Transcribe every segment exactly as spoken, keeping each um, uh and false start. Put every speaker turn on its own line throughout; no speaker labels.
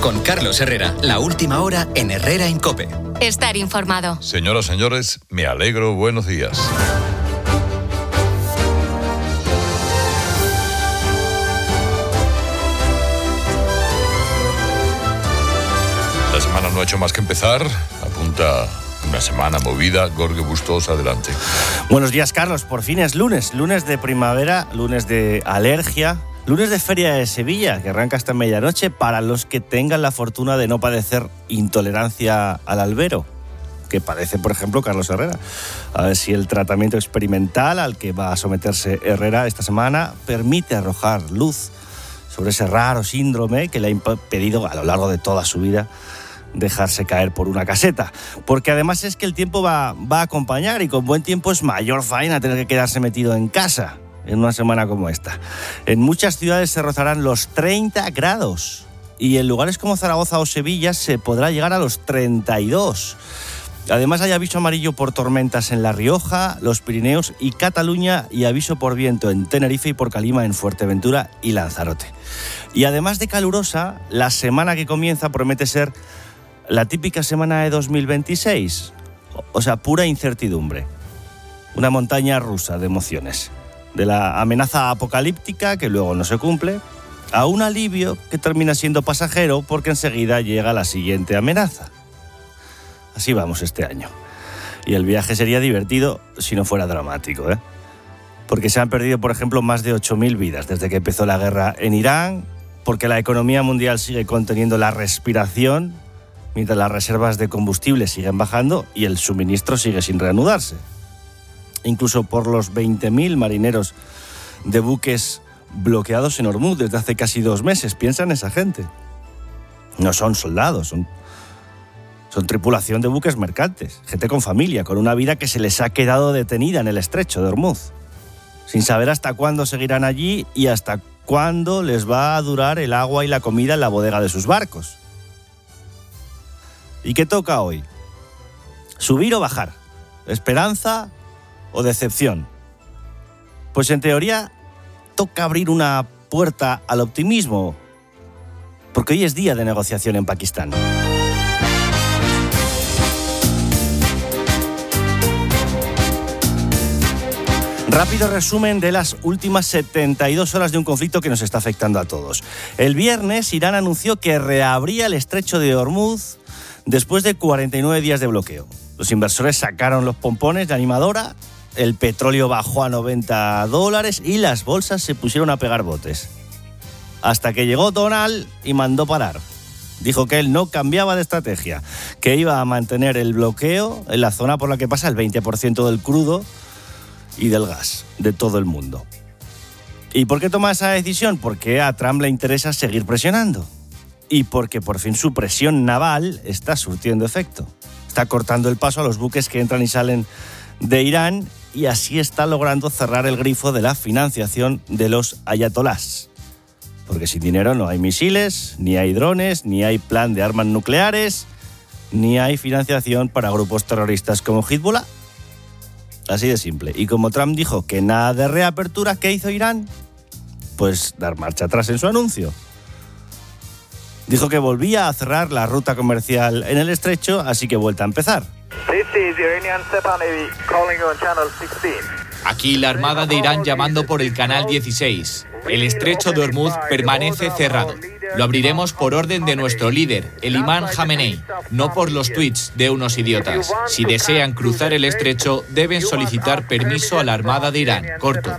con Carlos Herrera. La última hora en Herrera en COPE.
Estar informado.
Señoras, señores, me alegro. Buenos días. La semana no ha hecho más que empezar. Apunta una semana movida. Gorge Bustos, adelante.
Buenos días, Carlos. Por fin es lunes. Lunes de primavera, lunes de alergia, lunes de Feria de Sevilla, que arranca hasta medianoche, para los que tengan la fortuna de no padecer intolerancia al albero, que padece, por ejemplo, Carlos Herrera. A ver si el tratamiento experimental al que va a someterse Herrera esta semana permite arrojar luz sobre ese raro síndrome que le ha impedido a lo largo de toda su vida dejarse caer por una caseta. Porque además es que el tiempo va, va a acompañar, y con buen tiempo es mayor faena tener que quedarse metido en casa en una semana como esta. En muchas ciudades se rozarán los treinta grados y en lugares como Zaragoza o Sevilla se podrá llegar a los treinta y dos. Además hay aviso amarillo por tormentas en La Rioja, los Pirineos y Cataluña, y aviso por viento en Tenerife y por calima en Fuerteventura y Lanzarote. Y además de calurosa, la semana que comienza promete ser la típica semana de dos mil veintiséis, o sea, pura incertidumbre. Una montaña rusa de emociones. De la amenaza apocalíptica, que luego no se cumple, a un alivio que termina siendo pasajero porque enseguida llega la siguiente amenaza. Así vamos este año. Y el viaje sería divertido si no fuera dramático, ¿eh? Porque se han perdido, por ejemplo, más de ocho mil vidas desde que empezó la guerra en Irán, porque la economía mundial sigue conteniendo la respiración, mientras las reservas de combustible siguen bajando y el suministro sigue sin reanudarse. Incluso por los veinte mil marineros de buques bloqueados en Hormuz desde hace casi dos meses. Piensa en esa gente. No son soldados, son, son tripulación de buques mercantes, gente con familia, con una vida que se les ha quedado detenida en el estrecho de Hormuz, sin saber hasta cuándo seguirán allí y hasta cuándo les va a durar el agua y la comida en la bodega de sus barcos. ¿Y qué toca hoy? ¿Subir o bajar? ¿Esperanza o decepción? Pues en teoría toca abrir una puerta al optimismo, porque hoy es día de negociación en Pakistán. Rápido resumen de las últimas setenta y dos horas de un conflicto que nos está afectando a todos. El viernes, Irán anunció que reabría el estrecho de Hormuz después de cuarenta y nueve días de bloqueo. Los inversores sacaron los pompones de animadora, el petróleo bajó a noventa dólares y las bolsas se pusieron a pegar botes. Hasta que llegó Donald y mandó parar. Dijo que él no cambiaba de estrategia, que iba a mantener el bloqueo en la zona por la que pasa el veinte por ciento del crudo y del gas de todo el mundo. ¿Y por qué toma esa decisión? Porque a Trump le interesa seguir presionando. Y porque por fin su presión naval está surtiendo efecto. Está cortando el paso a los buques que entran y salen de Irán, y así está logrando cerrar el grifo de la financiación de los ayatolás. Porque sin dinero no hay misiles, ni hay drones, ni hay plan de armas nucleares, ni hay financiación para grupos terroristas como Hezbollah. Así de simple. Y como Trump dijo que nada de reapertura, ¿qué hizo Irán? Pues dar marcha atrás en su anuncio. Dijo que volvía a cerrar la ruta comercial en el estrecho, así que vuelta a empezar.
Aquí la Armada de Irán llamando por el canal dieciséis. El estrecho de Hormuz permanece cerrado. Lo abriremos por orden de nuestro líder, el imán Jamenei, no por los tweets de unos idiotas. Si desean cruzar el estrecho, deben solicitar permiso a la Armada de Irán. Corto.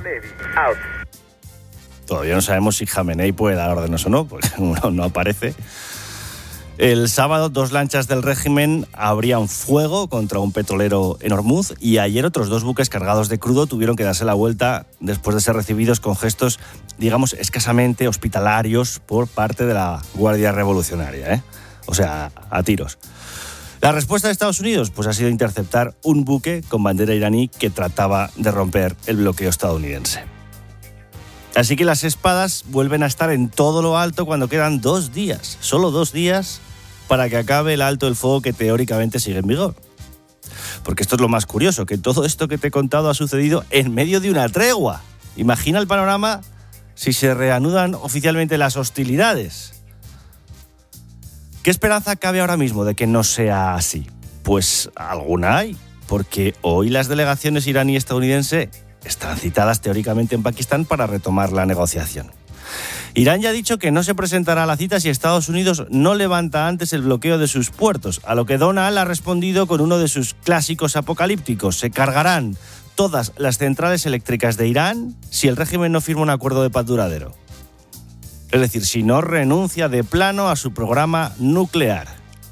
Todavía no sabemos si Jamenei puede dar órdenes o no, porque no, no aparece. El sábado, dos lanchas del régimen abrían fuego contra un petrolero en Hormuz, y ayer otros dos buques cargados de crudo tuvieron que darse la vuelta después de ser recibidos con gestos, digamos, escasamente hospitalarios por parte de la Guardia Revolucionaria, ¿eh? O sea, a tiros. La respuesta de Estados Unidos pues ha sido interceptar un buque con bandera iraní que trataba de romper el bloqueo estadounidense. Así que las espadas vuelven a estar en todo lo alto cuando quedan dos días, solo dos días, para que acabe el alto el fuego que teóricamente sigue en vigor. Porque esto es lo más curioso, que todo esto que te he contado ha sucedido en medio de una tregua. Imagina el panorama si se reanudan oficialmente las hostilidades. ¿Qué esperanza cabe ahora mismo de que no sea así? Pues alguna hay, porque hoy las delegaciones iraní y estadounidense están citadas teóricamente en Pakistán para retomar la negociación. Irán ya ha dicho que no se presentará a la cita si Estados Unidos no levanta antes el bloqueo de sus puertos, a lo que Donald ha respondido con uno de sus clásicos apocalípticos: se cargarán todas las centrales eléctricas de Irán si el régimen no firma un acuerdo de paz duradero. Es decir, si no renuncia de plano a su programa nuclear.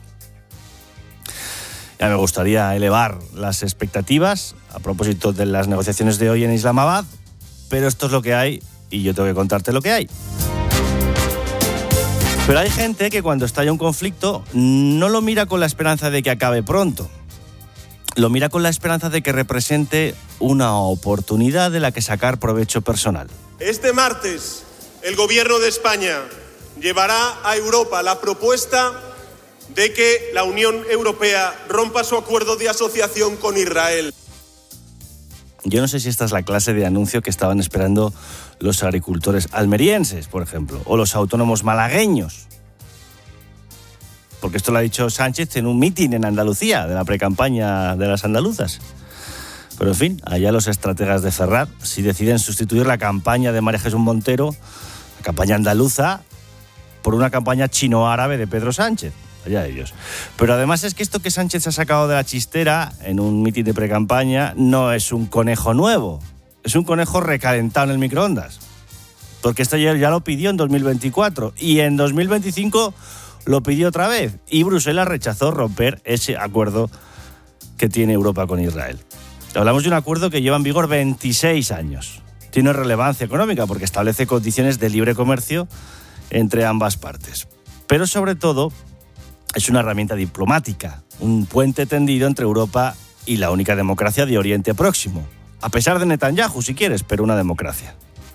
Ya me gustaría elevar las expectativas a propósito de las negociaciones de hoy en Islamabad, pero esto es lo que hay y yo tengo que contarte lo que hay. Pero hay gente que cuando estalla un conflicto no lo mira con la esperanza de que acabe pronto. Lo mira con la esperanza de que represente una oportunidad de la que sacar provecho personal.
Este martes, el Gobierno de España llevará a Europa la propuesta de que la Unión Europea rompa su acuerdo de asociación con Israel.
Yo no sé si esta es la clase de anuncio que estaban esperando los agricultores almerienses, por ejemplo, o los autónomos malagueños. Porque esto lo ha dicho Sánchez en un mitin en Andalucía, de la precampaña de las andaluzas. Pero en fin, allá los estrategas de Ferrat, si deciden sustituir la campaña de María Jesús Montero, la campaña andaluza, por una campaña chino-árabe de Pedro Sánchez. Allá ellos. Pero además es que esto que Sánchez ha sacado de la chistera en un mitin de precampaña no es un conejo nuevo, es un conejo recalentado en el microondas. Porque esto ya, ya lo pidió en dos mil veinticuatro y en dos mil veinticinco lo pidió otra vez y Bruselas rechazó romper ese acuerdo que tiene Europa con Israel. Hablamos de un acuerdo que lleva en vigor veintiséis años. Tiene relevancia económica porque establece condiciones de libre comercio entre ambas partes. Pero sobre todo es una herramienta diplomática, un puente tendido entre Europa y la única democracia de Oriente Próximo. A pesar de Netanyahu, si quieres, pero una democracia.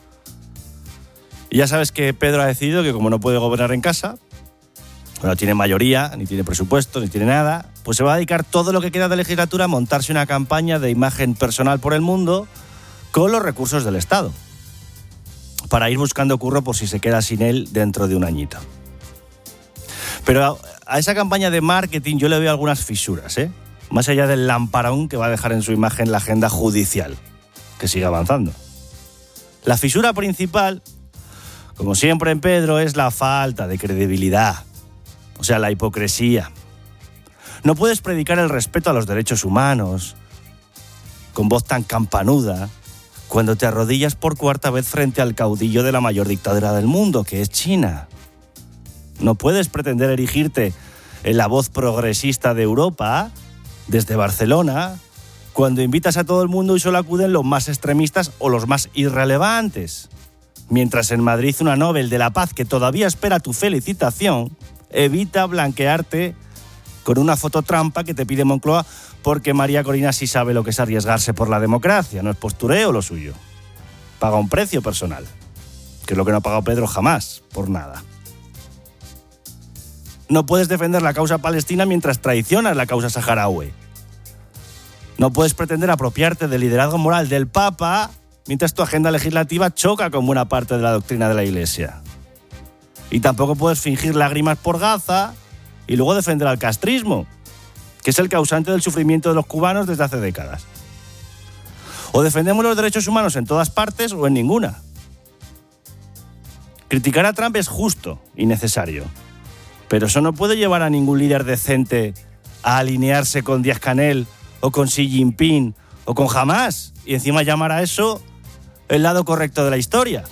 Y ya sabes que Pedro ha decidido que como no puede gobernar en casa, no tiene mayoría, ni tiene presupuesto, ni tiene nada, pues se va a dedicar todo lo que queda de legislatura a montarse una campaña de imagen personal por el mundo con los recursos del Estado, para ir buscando curro por si se queda sin él dentro de un añito. Pero a esa campaña de marketing yo le veo algunas fisuras, ¿eh? Más allá del lamparón que va a dejar en su imagen la agenda judicial, que sigue avanzando. La fisura principal, como siempre en Pedro, es la falta de credibilidad, o sea, la hipocresía. No puedes predicar el respeto a los derechos humanos con voz tan campanuda cuando te arrodillas por cuarta vez frente al caudillo de la mayor dictadura del mundo, que es China. No puedes pretender erigirte en la voz progresista de Europa desde Barcelona cuando invitas a todo el mundo y solo acuden los más extremistas o los más irrelevantes. Mientras en Madrid una Nobel de la Paz que todavía espera tu felicitación evita blanquearte con una foto trampa que te pide Moncloa porque María Corina sí sabe lo que es arriesgarse por la democracia, no es postureo lo suyo. Paga un precio personal, que es lo que no ha pagado Pedro jamás, por nada. No puedes defender la causa palestina mientras traicionas la causa saharaui. No puedes pretender apropiarte del liderazgo moral del Papa mientras tu agenda legislativa choca con buena parte de la doctrina de la Iglesia. Y tampoco puedes fingir lágrimas por Gaza y luego defender al castrismo, que es el causante del sufrimiento de los cubanos desde hace décadas. O defendemos los derechos humanos en todas partes o en ninguna. Criticar a Trump es justo y necesario, pero eso no puede llevar a ningún líder decente a alinearse con Díaz-Canel o con Xi Jinping o con Hamas y encima llamar a eso el lado correcto de la historia.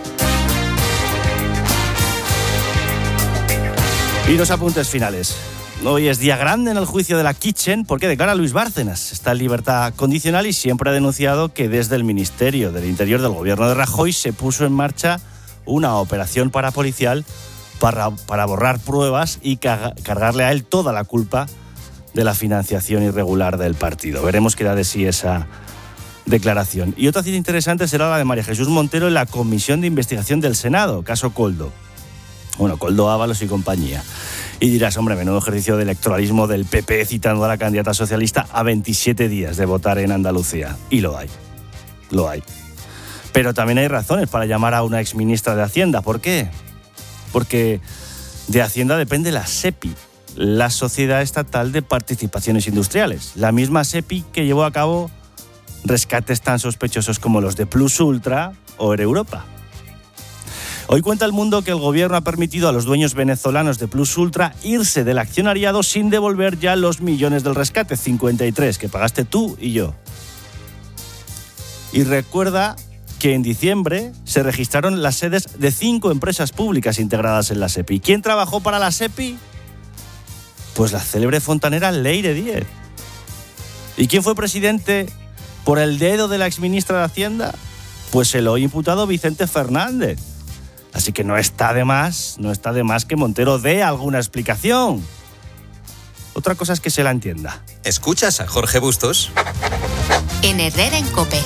Y los apuntes finales. Hoy es día grande en el juicio de la Kitchen porque declara Luis Bárcenas. Está en libertad condicional y siempre ha denunciado que desde el Ministerio del Interior del gobierno de Rajoy se puso en marcha una operación parapolicial para, para borrar pruebas y ca- cargarle a él toda la culpa de la financiación irregular del partido. Veremos qué da de sí esa declaración. Y otra cita interesante será la de María Jesús Montero en la Comisión de Investigación del Senado, caso Koldo. Bueno, Koldo, Ábalos y compañía. Y dirás, hombre, menudo ejercicio de electoralismo del P P citando a la candidata socialista a veintisiete días de votar en Andalucía. Y lo hay, lo hay. Pero también hay razones para llamar a una exministra de Hacienda. ¿Por qué? Porque De Hacienda depende la SEPI, la Sociedad Estatal de Participaciones Industriales, la misma SEPI que llevó a cabo rescates tan sospechosos como los de Plus Ultra o Air Europa. Hoy cuenta El Mundo que el gobierno ha permitido a los dueños venezolanos de Plus Ultra irse del accionariado sin devolver ya los millones del rescate, cincuenta y tres, que pagaste tú y yo. Y recuerda que en diciembre se registraron las sedes de cinco empresas públicas integradas en la SEPI. ¿Quién trabajó para la SEPI? Pues la célebre fontanera Leire Díez. ¿Y quién fue presidente por el dedo de la exministra de Hacienda? Pues el hoy imputado Vicente Fernández. Así que no está de más, no está de más que Montero dé alguna explicación. Otra cosa es que se la entienda.
¿Escuchas a Jorge Bustos?
En Herrera en COPE.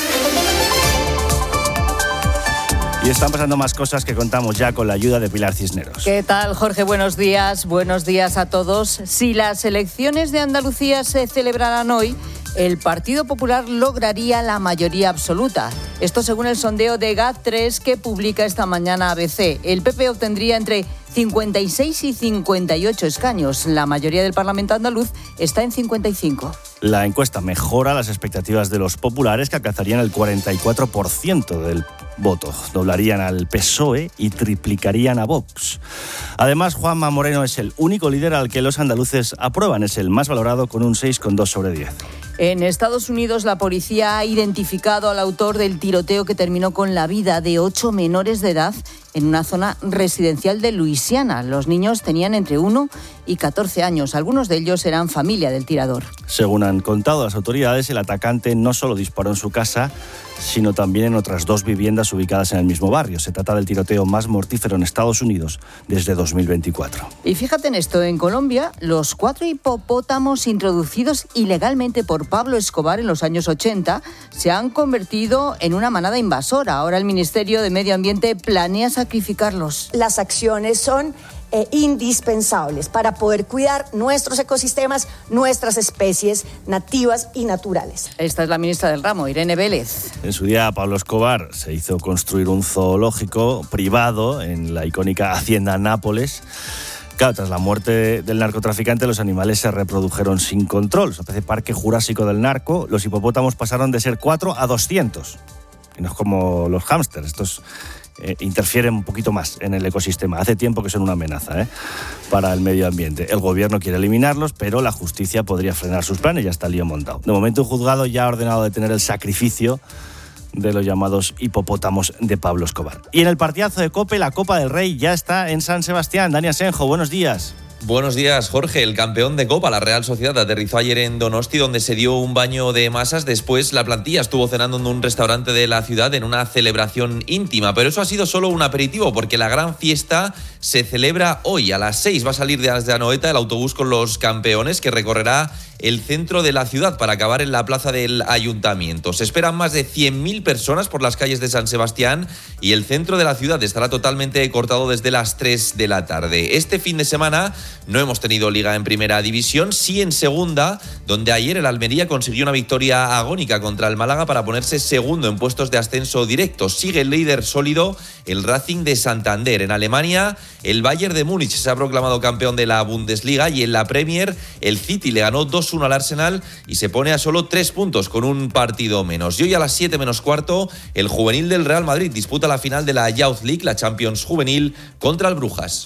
Y están pasando más cosas que contamos ya con la ayuda de Pilar Cisneros.
¿Qué tal, Jorge? Buenos días. Buenos días a todos. Si las elecciones de Andalucía se celebraran hoy, el Partido Popular lograría la mayoría absoluta. Esto según el sondeo de GAT tres que publica esta mañana A B C. El P P obtendría entre cincuenta y seis y cincuenta y ocho escaños. La mayoría del Parlamento andaluz está en cincuenta y cinco.
La encuesta mejora las expectativas de los populares, que alcanzarían el cuarenta y cuatro por ciento del voto. Doblarían al P S O E y triplicarían a Vox. Además, Juanma Moreno es el único líder al que los andaluces aprueban. Es el más valorado con un seis coma dos sobre diez.
En Estados Unidos, la policía ha identificado al autor del tiroteo que terminó con la vida de ocho menores de edad en una zona residencial de Luisiana. Los niños tenían entre uno y catorce años. Algunos de ellos eran familia del tirador.
Según han contado las autoridades, el atacante no solo disparó en su casa, sino también en otras dos viviendas ubicadas en el mismo barrio. Se trata del tiroteo más mortífero en Estados Unidos desde dos mil veinticuatro.
Y fíjate en esto, en Colombia, los cuatro hipopótamos introducidos ilegalmente por Pablo Escobar en los años ochenta se han convertido en una manada invasora. Ahora el Ministerio de Medio Ambiente planea sacrificarlos.
Las acciones son eh, indispensables para poder cuidar nuestros ecosistemas, nuestras especies nativas y naturales.
Esta es la ministra del ramo, Irene Vélez.
En su día, Pablo Escobar se hizo construir un zoológico privado en la icónica Hacienda Nápoles. Claro, tras la muerte del narcotraficante, los animales se reprodujeron sin control. Es una especie de parque jurásico del narco. Los hipopótamos pasaron de ser cuatro a doscientos. Y no es como los hámsters. Estos eh, interfieren un poquito más en el ecosistema. Hace tiempo que son una amenaza ¿eh? para el medio ambiente. El gobierno quiere eliminarlos, pero la justicia podría frenar sus planes. Ya está el lío montado. De momento, un juzgado ya ha ordenado detener el sacrificio de los llamados hipopótamos de Pablo Escobar. Y en el partidazo de COPE, la Copa del Rey ya está en San Sebastián. Dani Asenjo, buenos días.
Buenos días, Jorge. El campeón de Copa, la Real Sociedad, aterrizó ayer en Donosti, donde se dio un baño de masas. Después, la plantilla estuvo cenando en un restaurante de la ciudad en una celebración íntima. Pero eso ha sido solo un aperitivo, porque la gran fiesta se celebra hoy. A las seis va a salir desde Anoeta el autobús con los campeones, que recorrerá el centro de la ciudad para acabar en la plaza del Ayuntamiento. Se esperan más de cien mil personas por las calles de San Sebastián y el centro de la ciudad estará totalmente cortado desde las tres de la tarde. Este fin de semana no hemos tenido liga en primera división, sí en segunda, donde ayer el Almería consiguió una victoria agónica contra el Málaga para ponerse segundo en puestos de ascenso directo. Sigue el líder sólido el Racing de Santander. En Alemania, el Bayern de Múnich se ha proclamado campeón de la Bundesliga y en la Premier el City le ganó dos uno al Arsenal y se pone a solo tres puntos con un partido menos. Y hoy a las siete menos cuarto, el juvenil del Real Madrid disputa la final de la Youth League, la Champions Juvenil, contra el Brujas.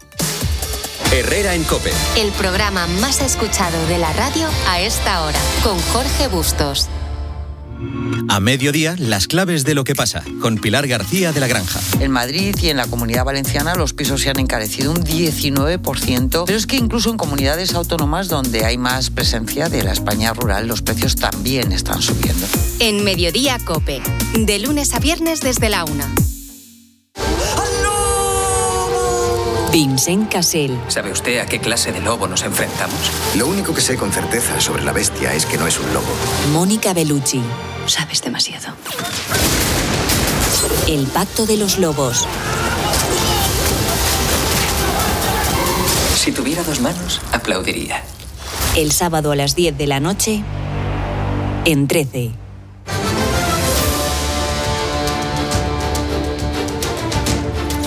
Herrera en COPE.
El programa más escuchado de la radio a esta hora, con Jorge Bustos.
A mediodía, las claves de lo que pasa, con Pilar García de la Granja.
En Madrid y en la Comunidad Valenciana los pisos se han encarecido un diecinueve por ciento, pero es que incluso en comunidades autónomas donde hay más presencia de la España rural, los precios también están subiendo.
En Mediodía COPE, de lunes a viernes desde la una. Vincent Cassel.
¿Sabe usted a qué clase de lobo nos enfrentamos?
Lo único que sé con certeza sobre la bestia es que no es un lobo.
Mónica Bellucci. Sabes demasiado. El pacto de los lobos.
Si tuviera dos manos, aplaudiría.
El sábado a las diez de la noche, en trece.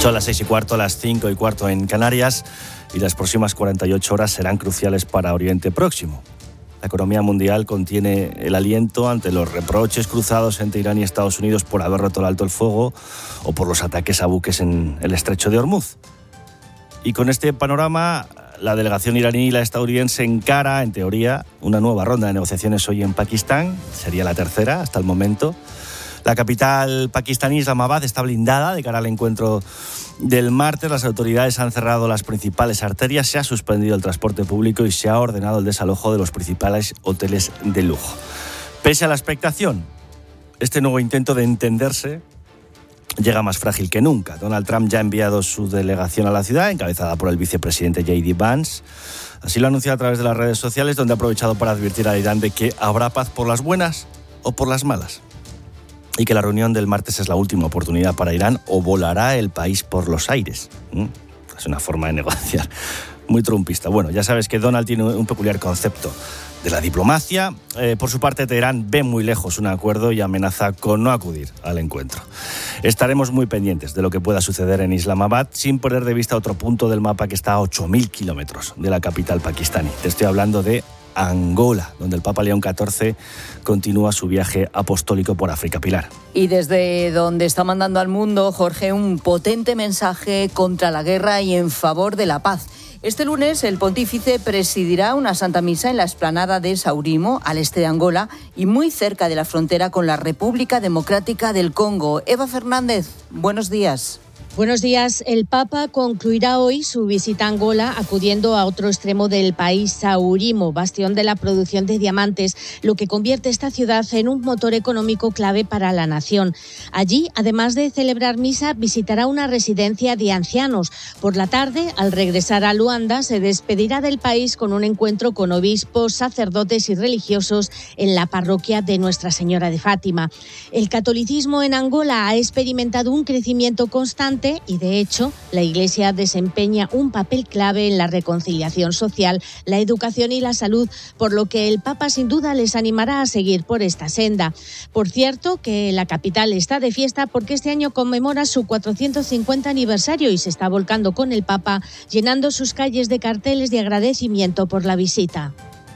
Son las seis y cuarto, las cinco y cuarto en Canarias, y las próximas cuarenta y ocho horas serán cruciales para Oriente Próximo. La economía mundial contiene el aliento ante los reproches cruzados entre Irán y Estados Unidos por haber roto el alto el fuego o por los ataques a buques en el estrecho de Hormuz. Y con este panorama, la delegación iraní y la estadounidense encara, en teoría, una nueva ronda de negociaciones hoy en Pakistán. Sería la tercera hasta el momento. La capital pakistaní, Islamabad, está blindada de cara al encuentro del martes. Las autoridades han cerrado las principales arterias, se ha suspendido el transporte público y se ha ordenado el desalojo de los principales hoteles de lujo. Pese a la expectación, este nuevo intento de entenderse llega más frágil que nunca. Donald Trump ya ha enviado su delegación a la ciudad, encabezada por el vicepresidente J D Vance. Así lo ha anunciado a través de las redes sociales, donde ha aprovechado para advertir a Irán de que habrá paz por las buenas o por las malas. Y que la reunión del martes es la última oportunidad para Irán o volará el país por los aires. ¿Mm? Es una forma de negociar muy trumpista. Bueno, ya sabes que Donald tiene un peculiar concepto de la diplomacia. Eh, por su parte, Teherán ve muy lejos un acuerdo y amenaza con no acudir al encuentro. Estaremos muy pendientes de lo que pueda suceder en Islamabad, sin perder de vista otro punto del mapa que está a ocho mil kilómetros de la capital pakistaní. Te estoy hablando de Angola, donde el Papa León catorce continúa su viaje apostólico por África. Pilar.
Y desde donde está mandando al mundo, Jorge, un potente mensaje contra la guerra y en favor de la paz. Este lunes el pontífice presidirá una Santa Misa en la explanada de Saurimo, al este de Angola, y muy cerca de la frontera con la República Democrática del Congo. Eva Fernández, buenos días.
Buenos días. El Papa concluirá hoy su visita a Angola acudiendo a otro extremo del país, Saurimo, bastión de la producción de diamantes, lo que convierte esta ciudad en un motor económico clave para la nación. Allí, además de celebrar misa, visitará una residencia de ancianos. Por la tarde, al regresar a Luanda, se despedirá del país con un encuentro con obispos, sacerdotes y religiosos en la parroquia de Nuestra Señora de Fátima. El catolicismo en Angola ha experimentado un crecimiento constante y, de hecho, la Iglesia desempeña un papel clave en la reconciliación social, la educación y la salud, por lo que el Papa sin duda les animará a seguir por esta senda. Por cierto, que la capital está de fiesta porque este año conmemora su cuatrocientos cincuenta aniversario y se está volcando con el Papa, llenando sus calles de carteles de agradecimiento por la visita.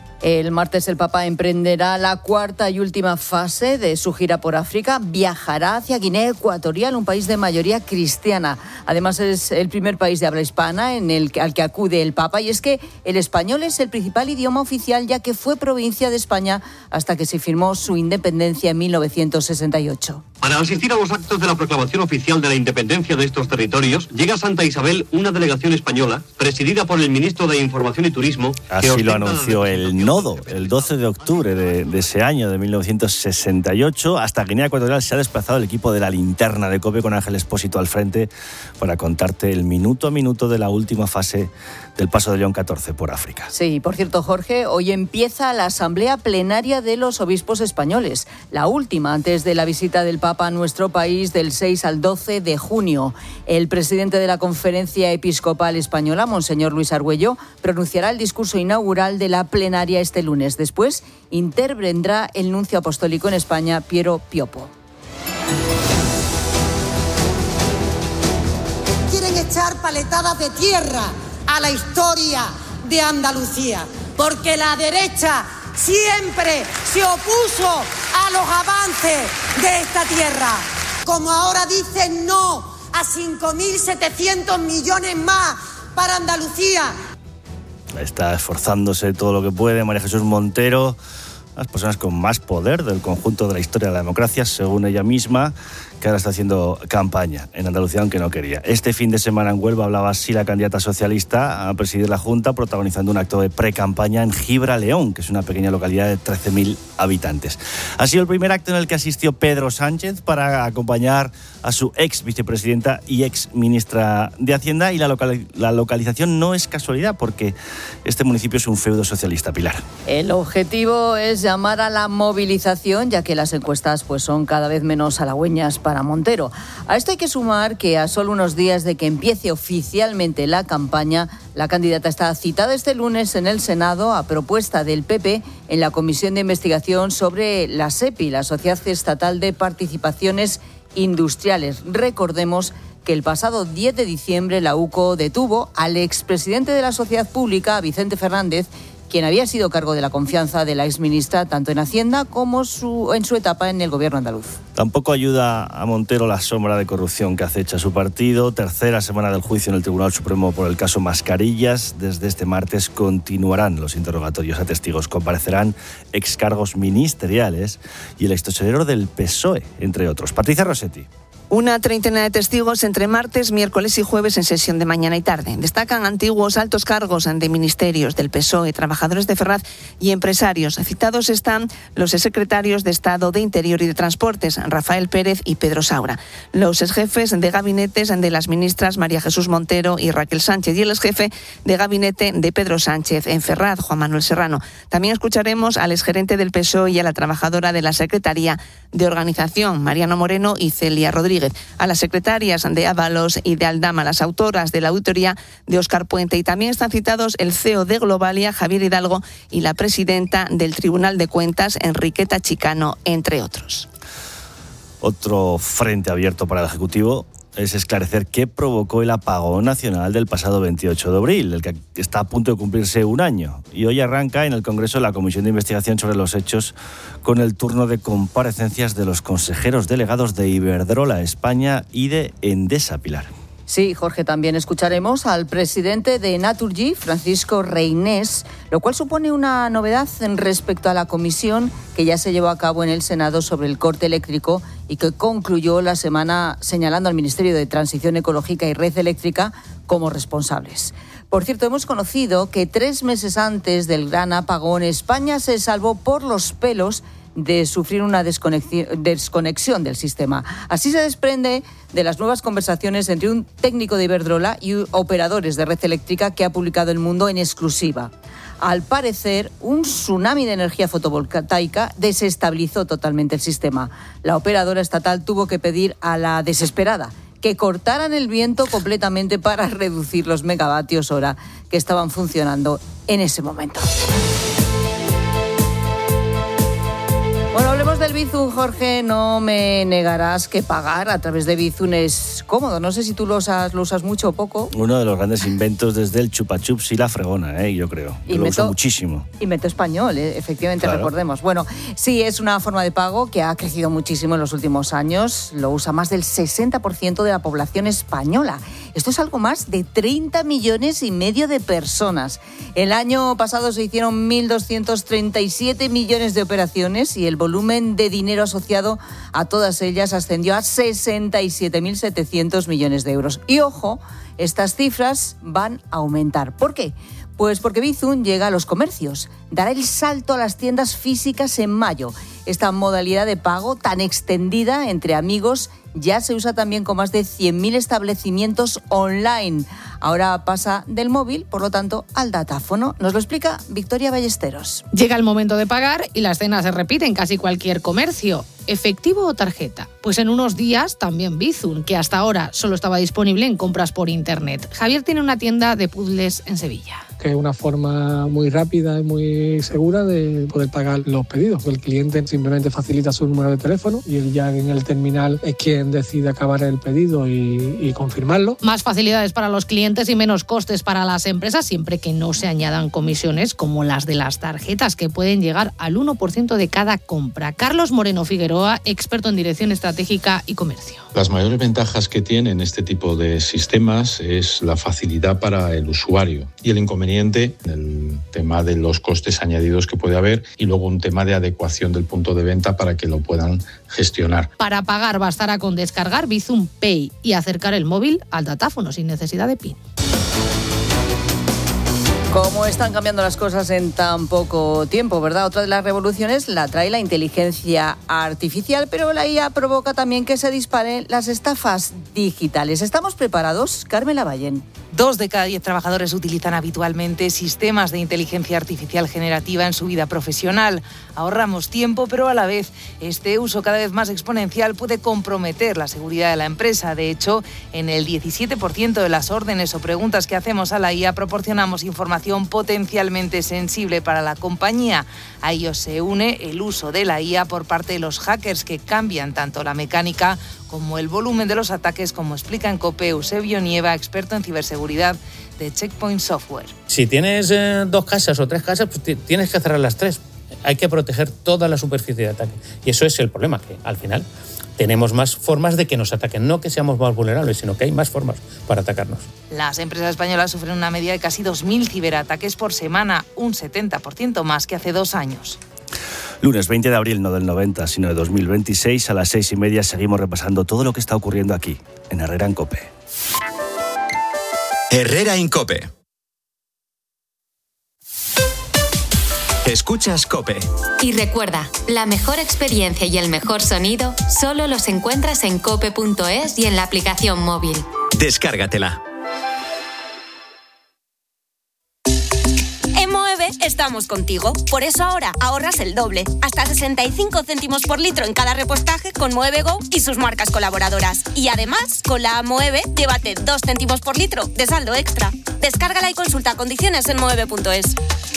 El martes el Papa emprenderá la cuarta y última fase de su gira por África. Viajará hacia Guinea Ecuatorial, un país de mayoría cristiana. Además es el primer país de habla hispana en el al que acude el Papa. Y es que el español es el principal idioma oficial, ya que fue provincia de España hasta que se firmó su independencia en mil novecientos sesenta y ocho.
Para asistir a los actos de la proclamación oficial de la independencia de estos territorios, llega a Santa Isabel una delegación española, presidida por el ministro de Información y Turismo.
Así lo anunció el Nodo el doce de octubre de, de ese año, de mil novecientos sesenta y ocho. Hasta Guinea Ecuatorial se ha desplazado el equipo de la Linterna de COPE con Ángel Expósito al frente para contarte el minuto a minuto de la última fase del paso de León catorce por África.
Sí, por cierto, Jorge, hoy empieza la asamblea plenaria de los obispos españoles, la última antes de la visita del Papa a nuestro país del seis al doce de junio. El presidente de la Conferencia Episcopal Española, Monseñor Luis Argüello, pronunciará el discurso inaugural de la plenaria este lunes. Después intervendrá el nuncio apostólico en España, Piero Piopo.
Quieren echar paletadas de tierra a la historia de Andalucía, porque la derecha siempre se opuso a los avances de esta tierra. Como ahora dicen no a cinco mil setecientos millones más para Andalucía.
Está esforzándose todo lo que puede María Jesús Montero, las personas con más poder del conjunto de la historia de la democracia, según ella misma, que ahora está haciendo campaña en Andalucía, aunque no quería. Este fin de semana en Huelva hablaba así la candidata socialista a presidir la Junta, protagonizando un acto de pre-campaña en Gibraleón, que es una pequeña localidad de trece mil habitantes. Ha sido el primer acto en el que asistió Pedro Sánchez para acompañar a su ex vicepresidenta y ex ministra de Hacienda, y la, local, la localización no es casualidad, porque este municipio es un feudo socialista, Pilar.
El objetivo es llamar a la movilización, ya que las encuestas pues, son cada vez menos halagüeñas para para Montero. A esto hay que sumar que a solo unos días de que empiece oficialmente la campaña, la candidata está citada este lunes en el Senado a propuesta del P P en la Comisión de Investigación sobre la SEPI, la Sociedad Estatal de Participaciones Industriales. Recordemos que el pasado diez de diciembre la UCO detuvo al expresidente de la Sociedad Pública, Vicente Fernández, quien había sido cargo de la confianza de la exministra tanto en Hacienda como su, en su etapa en el gobierno andaluz.
Tampoco ayuda a Montero la sombra de corrupción que acecha su partido. Tercera semana del juicio en el Tribunal Supremo por el caso Mascarillas. Desde este martes continuarán los interrogatorios a testigos. Comparecerán excargos ministeriales y el extesorero del P S O E, entre otros. Patricia Rossetti.
Una treintena de testigos entre martes, miércoles y jueves en sesión de mañana y tarde. Destacan antiguos altos cargos de ministerios del P S O E, trabajadores de Ferraz y empresarios. Citados están los exsecretarios de Estado de Interior y de Transportes, Rafael Pérez y Pedro Saura, los exjefes de gabinetes de las ministras María Jesús Montero y Raquel Sánchez y el exjefe de gabinete de Pedro Sánchez en Ferraz, Juan Manuel Serrano. También escucharemos al exgerente del P S O E y a la trabajadora de la Secretaría de Organización, Mariano Moreno y Celia Rodríguez, a las secretarias de Ábalos y de Aldama, las autoras de la auditoría de Óscar Puente, y también están citados el C E O de Globalia, Javier Hidalgo, y la presidenta del Tribunal de Cuentas, Enriqueta Chicano, entre otros.
Otro frente abierto para el Ejecutivo es esclarecer qué provocó el apagón nacional del pasado veintiocho de abril, del que está a punto de cumplirse un año. Y hoy arranca en el Congreso la Comisión de Investigación sobre los hechos con el turno de comparecencias de los consejeros delegados de Iberdrola España y de Endesa, Pilar.
Sí, Jorge, también escucharemos al presidente de Naturgy, Francisco Reinés, lo cual supone una novedad en respecto a la comisión que ya se llevó a cabo en el Senado sobre el corte eléctrico y que concluyó la semana señalando al Ministerio de Transición Ecológica y Red Eléctrica como responsables. Por cierto, hemos conocido que tres meses antes del gran apagón, España se salvó por los pelos de sufrir una desconexión del sistema. Así se desprende de las nuevas conversaciones entre un técnico de Iberdrola y operadores de red eléctrica que ha publicado El Mundo en exclusiva. Al parecer, un tsunami de energía fotovoltaica desestabilizó totalmente el sistema. La operadora estatal tuvo que pedir a la desesperada que cortaran el viento completamente para reducir los megavatios hora que estaban funcionando en ese momento. Bueno, hablemos del Bizum, Jorge. No me negarás que pagar a través de Bizum es cómodo. No sé si tú lo usas, lo usas mucho o poco.
Uno de los grandes inventos desde el chupa chups y la fregona, ¿eh? Yo creo. Yo lo uso muchísimo.
Invento español, ¿eh? Efectivamente, claro. Recordemos. Bueno, sí, es una forma de pago que ha crecido muchísimo en los últimos años. Lo usa más del sesenta por ciento de la población española. Esto es algo más de treinta millones y medio de personas. El año pasado se hicieron mil doscientos treinta y siete millones de operaciones y el volumen de dinero asociado a todas ellas ascendió a sesenta y siete mil setecientos millones de euros. Y ojo, estas cifras van a aumentar. ¿Por qué? Pues porque Bizum llega a los comercios, dará el salto a las tiendas físicas en mayo. Esta modalidad de pago tan extendida entre amigos ya se usa también con más de cien mil establecimientos online. Ahora pasa del móvil, por lo tanto, al datáfono. Nos lo explica Victoria Ballesteros.
Llega el momento de pagar y la escena se repite en casi cualquier comercio. ¿Efectivo o tarjeta? Pues en unos días también Bizum, que hasta ahora solo estaba disponible en compras por internet. Javier tiene una tienda de puzzles en Sevilla.
Que es una forma muy rápida y muy segura de poder pagar los pedidos. El cliente simplemente facilita su número de teléfono y él ya en el terminal es quien decide acabar el pedido y, y confirmarlo.
Más facilidades para los clientes y menos costes para las empresas, siempre que no se añadan comisiones como las de las tarjetas, que pueden llegar al uno por ciento de cada compra. Carlos Moreno Figueroa, experto en dirección estratégica y comercio.
Las mayores ventajas que tienen este tipo de sistemas es la facilidad para el usuario y el inconveniente, el tema de los costes añadidos que puede haber y luego un tema de adecuación del punto de venta para que lo puedan gestionar.
Para pagar bastará con descargar Bizum Pay y acercar el móvil al datáfono sin necesidad de PIN.
¿Cómo están cambiando las cosas en tan poco tiempo, verdad? Otra de las revoluciones la trae la inteligencia artificial, pero la I A provoca también que se disparen las estafas digitales. ¿Estamos preparados? Carmen Lavallén.
Dos de cada diez trabajadores utilizan habitualmente sistemas de inteligencia artificial generativa en su vida profesional. Ahorramos tiempo, pero a la vez este uso cada vez más exponencial puede comprometer la seguridad de la empresa. De hecho, en el diecisiete por ciento de las órdenes o preguntas que hacemos a la I A proporcionamos información información potencialmente sensible para la compañía. A ello se une el uso de la I A por parte de los hackers, que cambian tanto la mecánica como el volumen de los ataques, como explica en COPE Eusebio Nieva, experto en ciberseguridad de Checkpoint Software.
Si tienes eh, dos casas o tres casas, pues t- tienes que cerrar las tres. Hay que proteger toda la superficie de ataque. Y eso es el problema, que al final tenemos más formas de que nos ataquen. No que seamos más vulnerables, sino que hay más formas para atacarnos.
Las empresas españolas sufren una media de casi dos mil ciberataques por semana, un setenta por ciento más que hace dos años.
Lunes veinte de abril, no del noventa, sino de dos mil veintiséis, a las seis y media seguimos repasando todo lo que está ocurriendo aquí, en Herrera en COPE.
Herrera en COPE. Escuchas COPE.
Y recuerda, la mejor experiencia y el mejor sonido solo los encuentras en cope punto es y en la aplicación móvil.
Descárgatela.
En Moeve estamos contigo. Por eso ahora ahorras el doble. Hasta sesenta y cinco céntimos por litro en cada repostaje con Moeve Go y sus marcas colaboradoras. Y además, con la Moeve, llévate dos céntimos por litro de saldo extra. Descárgala y consulta condiciones en moeve punto es.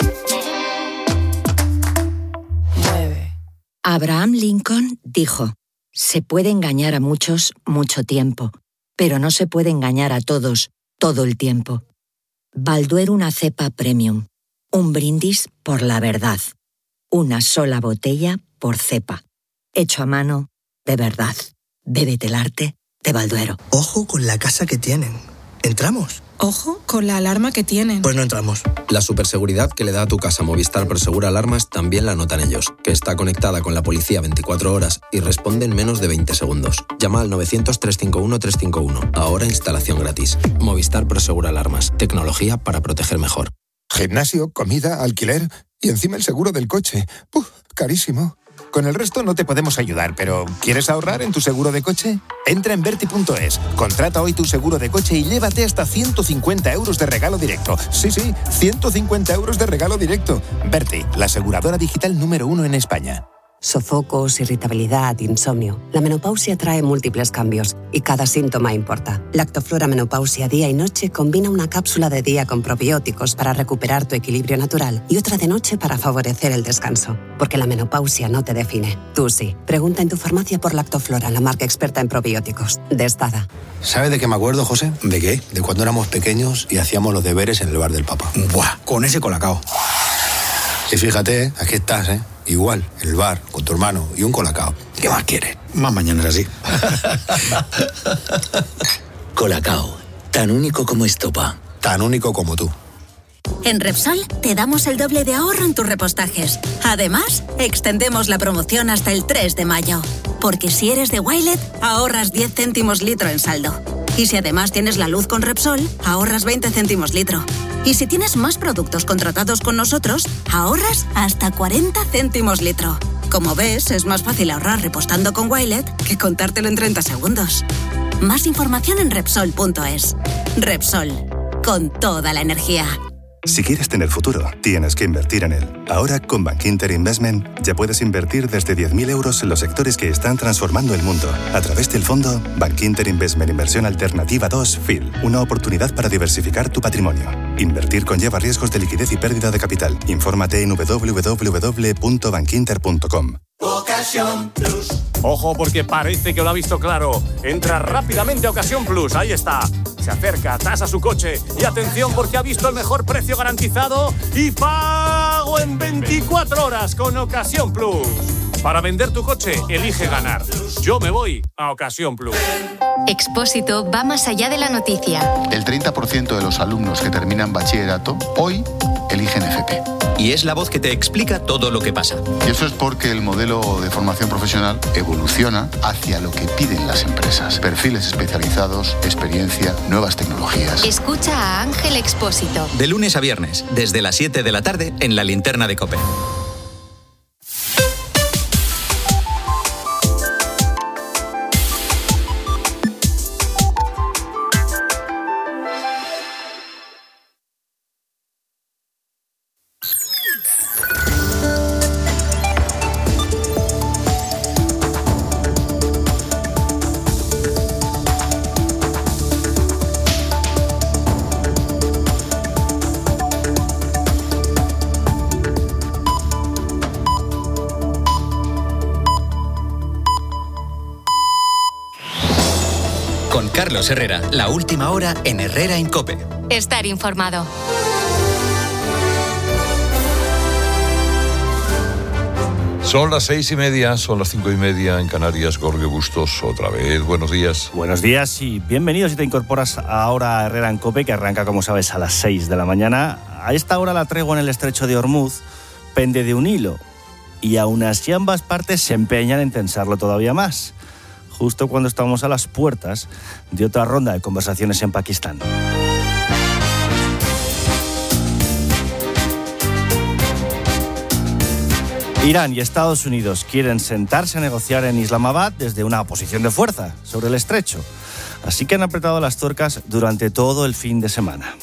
Abraham Lincoln dijo: se puede engañar a muchos mucho tiempo, pero no se puede engañar a todos todo el tiempo. Balduero una cepa premium. Un brindis por la verdad. Una sola botella por cepa. Hecho a mano, de verdad. Bébete el arte de Balduero.
Ojo con la casa que tienen. ¿Entramos?
Ojo con la alarma que tienen.
Pues no entramos.
La superseguridad que le da a tu casa Movistar Prosegur Alarmas también la notan ellos, que está conectada con la policía veinticuatro horas y responde en menos de veinte segundos. Llama al novecientos, trescientos cincuenta y uno, trescientos cincuenta y uno. Ahora instalación gratis. Movistar Prosegur Alarmas. Tecnología para proteger mejor.
Gimnasio, comida, alquiler y encima el seguro del coche. ¡Puf! Carísimo. Con el resto no te podemos ayudar, pero ¿quieres ahorrar en tu seguro de coche? Entra en Berti punto es, contrata hoy tu seguro de coche y llévate hasta ciento cincuenta euros de regalo directo. Sí, sí, ciento cincuenta euros de regalo directo. Berti, la aseguradora digital número uno en España.
Sofocos, irritabilidad, insomnio. La menopausia trae múltiples cambios y cada síntoma importa. Lactoflora Menopausia Día y Noche combina una cápsula de día con probióticos para recuperar tu equilibrio natural y otra de noche para favorecer el descanso. Porque la menopausia no te define. Tú sí. Pregunta en tu farmacia por Lactoflora, la marca experta en probióticos. De Estada.
¿Sabes de qué me acuerdo, José? ¿De qué? De cuando éramos pequeños y hacíamos los deberes en el bar del Papa.
Buah, con ese colacao.
Y fíjate, aquí estás, ¿eh? Igual, en el bar, con tu hermano y un colacao.
¿Qué más quieres? Más mañanas así.
Colacao, tan único como estopa.
Tan único como tú.
En Repsol te damos el doble de ahorro en tus repostajes. Además, extendemos la promoción hasta el tres de mayo. Porque si eres de Wilet, ahorras diez céntimos litro en saldo. Y si además tienes la luz con Repsol, ahorras veinte céntimos litro. Y si tienes más productos contratados con nosotros, ahorras hasta cuarenta céntimos litro. Como ves, es más fácil ahorrar repostando con Wilet que contártelo en treinta segundos. Más información en Repsol punto es. Repsol, con toda la energía.
Si quieres tener futuro, tienes que invertir en él. Ahora, con Bankinter Investment, ya puedes invertir desde diez mil euros en los sectores que están transformando el mundo. A través del fondo Bankinter Investment Inversión Alternativa dos F I L. Una oportunidad para diversificar tu patrimonio. Invertir conlleva riesgos de liquidez y pérdida de capital. Infórmate en doble u doble u doble u punto bankinter punto com.
Ocasión Plus. Ojo, porque parece que lo ha visto claro. Entra rápidamente a Ocasión Plus. Ahí está. Se acerca, tasa su coche. Y atención, porque ha visto el mejor precio garantizado y pago en veinticuatro horas con Ocasión Plus. Para vender tu coche, elige ganar. Yo me voy a Ocasión Plus.
Expósito va más allá de la noticia.
El treinta por ciento de los alumnos que terminan bachillerato hoy eligen F P.
Y es la voz que te explica todo lo que pasa.
Y eso es porque el modelo de formación profesional evoluciona hacia lo que piden las empresas. Perfiles especializados, experiencia, nuevas tecnologías.
Escucha a Ángel Expósito.
De lunes a viernes, desde las siete de la tarde, en La Linterna de COPE. Con Carlos Herrera, la última hora en Herrera en COPE.
Estar informado.
Son las seis y media, son las cinco y media en Canarias. Jorge Bustos, otra vez. Buenos días.
Buenos días y bienvenidos si te incorporas ahora a Herrera en COPE, que arranca, como sabes, a las seis de la mañana. A esta hora la tregua en el estrecho de Hormuz pende de un hilo y aún así ambas partes se empeñan en tensarlo todavía más, justo cuando estamos a las puertas de otra ronda de conversaciones en Pakistán. Irán y Estados Unidos quieren sentarse a negociar en Islamabad desde una posición de fuerza sobre el estrecho. Así que han apretado las tuercas durante todo el fin de semana.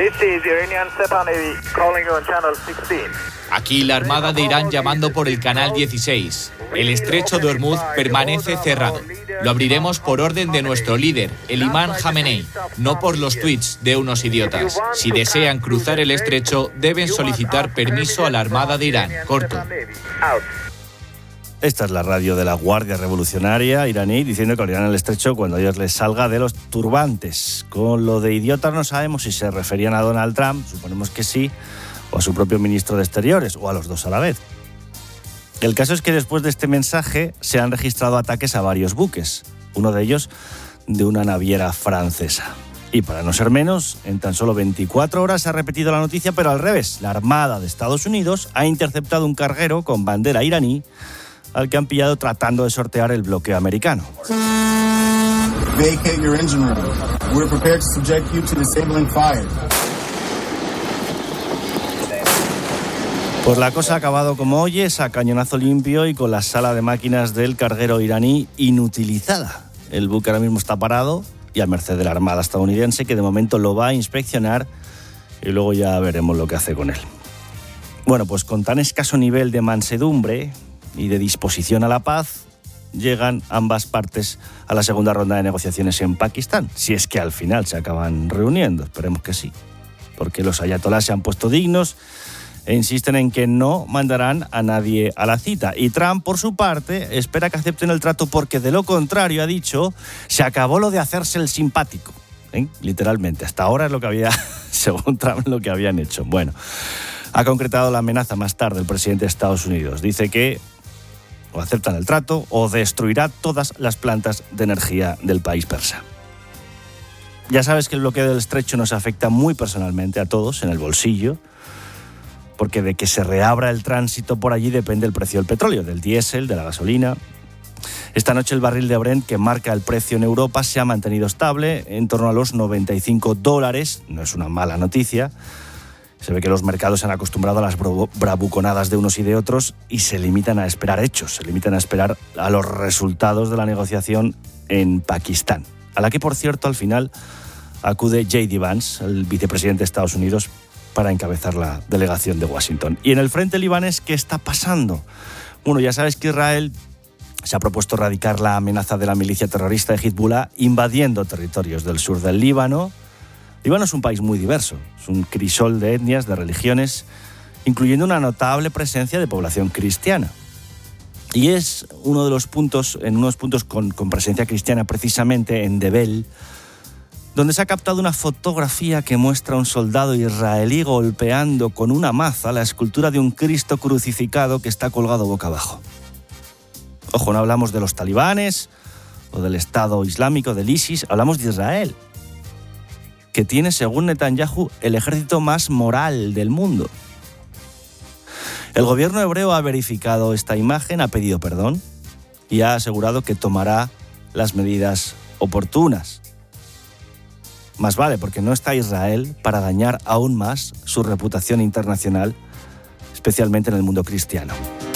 Aquí la Armada de Irán llamando por el canal dieciséis. El estrecho de Hormuz permanece cerrado. Lo abriremos por orden de nuestro líder, el imán Jamenei, no por los tweets de unos idiotas. Si desean cruzar el estrecho, deben solicitar permiso a la Armada de Irán. Corto.
Esta es la radio de la Guardia Revolucionaria iraní diciendo que abrirán el estrecho cuando a ellos les salga de los turbantes. Con lo de idiotas no sabemos si se referían a Donald Trump, suponemos que sí, o a su propio ministro de Exteriores, o a los dos a la vez. El caso es que después de este mensaje se han registrado ataques a varios buques, uno de ellos de una naviera francesa. Y para no ser menos, en tan solo veinticuatro horas se ha repetido la noticia, pero al revés. La Armada de Estados Unidos ha interceptado un carguero con bandera iraní al que han pillado tratando de sortear el bloqueo americano.
Vacate your engine room. We're prepared to subject you to disabling fire.
Pues la cosa ha acabado como oyes, a cañonazo limpio y con la sala de máquinas del carguero iraní inutilizada. El buque ahora mismo está parado y a merced de la Armada estadounidense, que de momento lo va a inspeccionar y luego ya veremos lo que hace con él. Bueno, pues con tan escaso nivel de mansedumbre y de disposición a la paz, llegan ambas partes a la segunda ronda de negociaciones en Pakistán, si es que al final se acaban reuniendo. Esperemos que sí, porque los ayatolás se han puesto dignos e insisten en que no mandarán a nadie a la cita. Y Trump, por su parte, espera que acepten el trato porque, de lo contrario, ha dicho, se acabó lo de hacerse el simpático. ¿Eh? Literalmente, hasta ahora es lo que había, según Trump, lo que habían hecho. Bueno, ha concretado la amenaza más tarde el presidente de Estados Unidos. Dice que o aceptan el trato o destruirá todas las plantas de energía del país persa. Ya sabes que el bloqueo del estrecho nos afecta muy personalmente a todos en el bolsillo, porque de que se reabra el tránsito por allí depende el precio del petróleo, del diésel, de la gasolina. Esta noche el barril de Brent, que marca el precio en Europa, se ha mantenido estable en torno a los noventa y cinco dólares. No es una mala noticia. Se ve que los mercados se han acostumbrado a las bravuconadas de unos y de otros y se limitan a esperar hechos, se limitan a esperar a los resultados de la negociación en Pakistán, a la que, por cierto, al final acude J D Vance, el vicepresidente de Estados Unidos, para encabezar la delegación de Washington. Y en el frente libanés, ¿qué está pasando? Bueno, ya sabes que Israel se ha propuesto erradicar la amenaza de la milicia terrorista de Hezbollah invadiendo territorios del sur del Líbano. Líbano es un país muy diverso, es un crisol de etnias, de religiones, incluyendo una notable presencia de población cristiana. Y es uno de los puntos, en unos puntos con, con presencia cristiana, precisamente en Debel, donde se ha captado una fotografía que muestra a un soldado israelí golpeando con una maza la escultura de un Cristo crucificado que está colgado boca abajo. Ojo, no hablamos de los talibanes o del Estado Islámico, del ISIS, hablamos de Israel, que tiene, según Netanyahu, el ejército más moral del mundo. El gobierno hebreo ha verificado esta imagen, ha pedido perdón y ha asegurado que tomará las medidas oportunas. Más vale, porque no está Israel para dañar aún más su reputación internacional, especialmente en el mundo cristiano.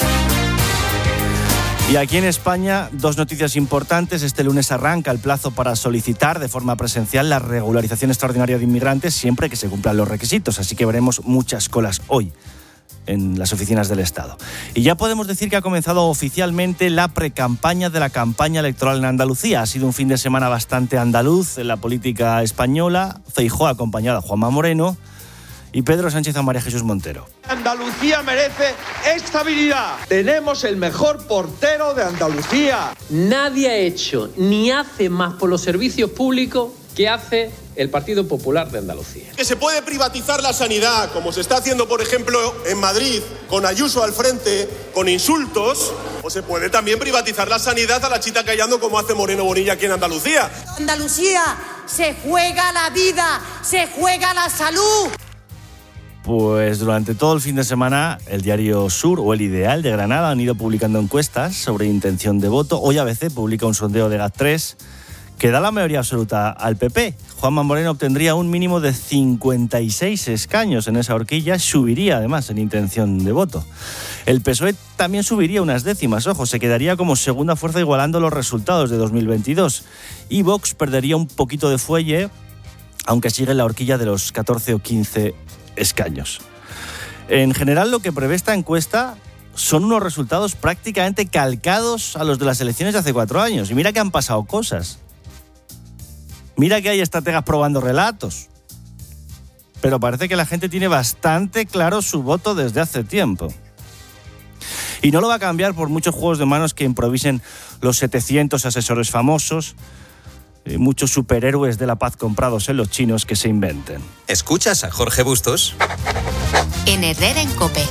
Y aquí en España, dos noticias importantes. Este lunes arranca el plazo para solicitar de forma presencial la regularización extraordinaria de inmigrantes siempre que se cumplan los requisitos. Así que veremos muchas colas hoy en las oficinas del Estado. Y ya podemos decir que ha comenzado oficialmente la precampaña de la campaña electoral en Andalucía. Ha sido un fin de semana bastante andaluz en la política española. Feijóo ha acompañado a Juanma Moreno y Pedro Sánchez a María Jesús Montero.
Andalucía merece estabilidad. Tenemos el mejor portero de Andalucía.
Nadie ha hecho ni hace más por los servicios públicos que hace el Partido Popular de Andalucía.
Que se puede privatizar la sanidad, como se está haciendo, por ejemplo, en Madrid, con Ayuso al frente, con insultos, o se puede también privatizar la sanidad a la chita callando, como hace Moreno Bonilla aquí en Andalucía.
Andalucía se juega la vida, se juega la salud.
Pues durante todo el fin de semana, el diario Sur o El Ideal de Granada han ido publicando encuestas sobre intención de voto. Hoy A B C publica un sondeo de GAT tres que da la mayoría absoluta al P P. Juanma Moreno obtendría un mínimo de cincuenta y seis escaños en esa horquilla, subiría además en intención de voto. El P S O E también subiría unas décimas, ojo, se quedaría como segunda fuerza igualando los resultados de dos mil veintidós. Y Vox perdería un poquito de fuelle, aunque sigue en la horquilla de los catorce o quince escaños. En general, lo que prevé esta encuesta son unos resultados prácticamente calcados a los de las elecciones de hace cuatro años. Y mira que han pasado cosas. Mira que hay estrategas probando relatos. Pero parece que la gente tiene bastante claro su voto desde hace tiempo. Y no lo va a cambiar por muchos juegos de manos que improvisen los setecientos asesores famosos, y muchos superhéroes de la paz comprados en los chinos que se inventen.
¿Escuchas a Jorge Bustos?
En Herrera en COPE.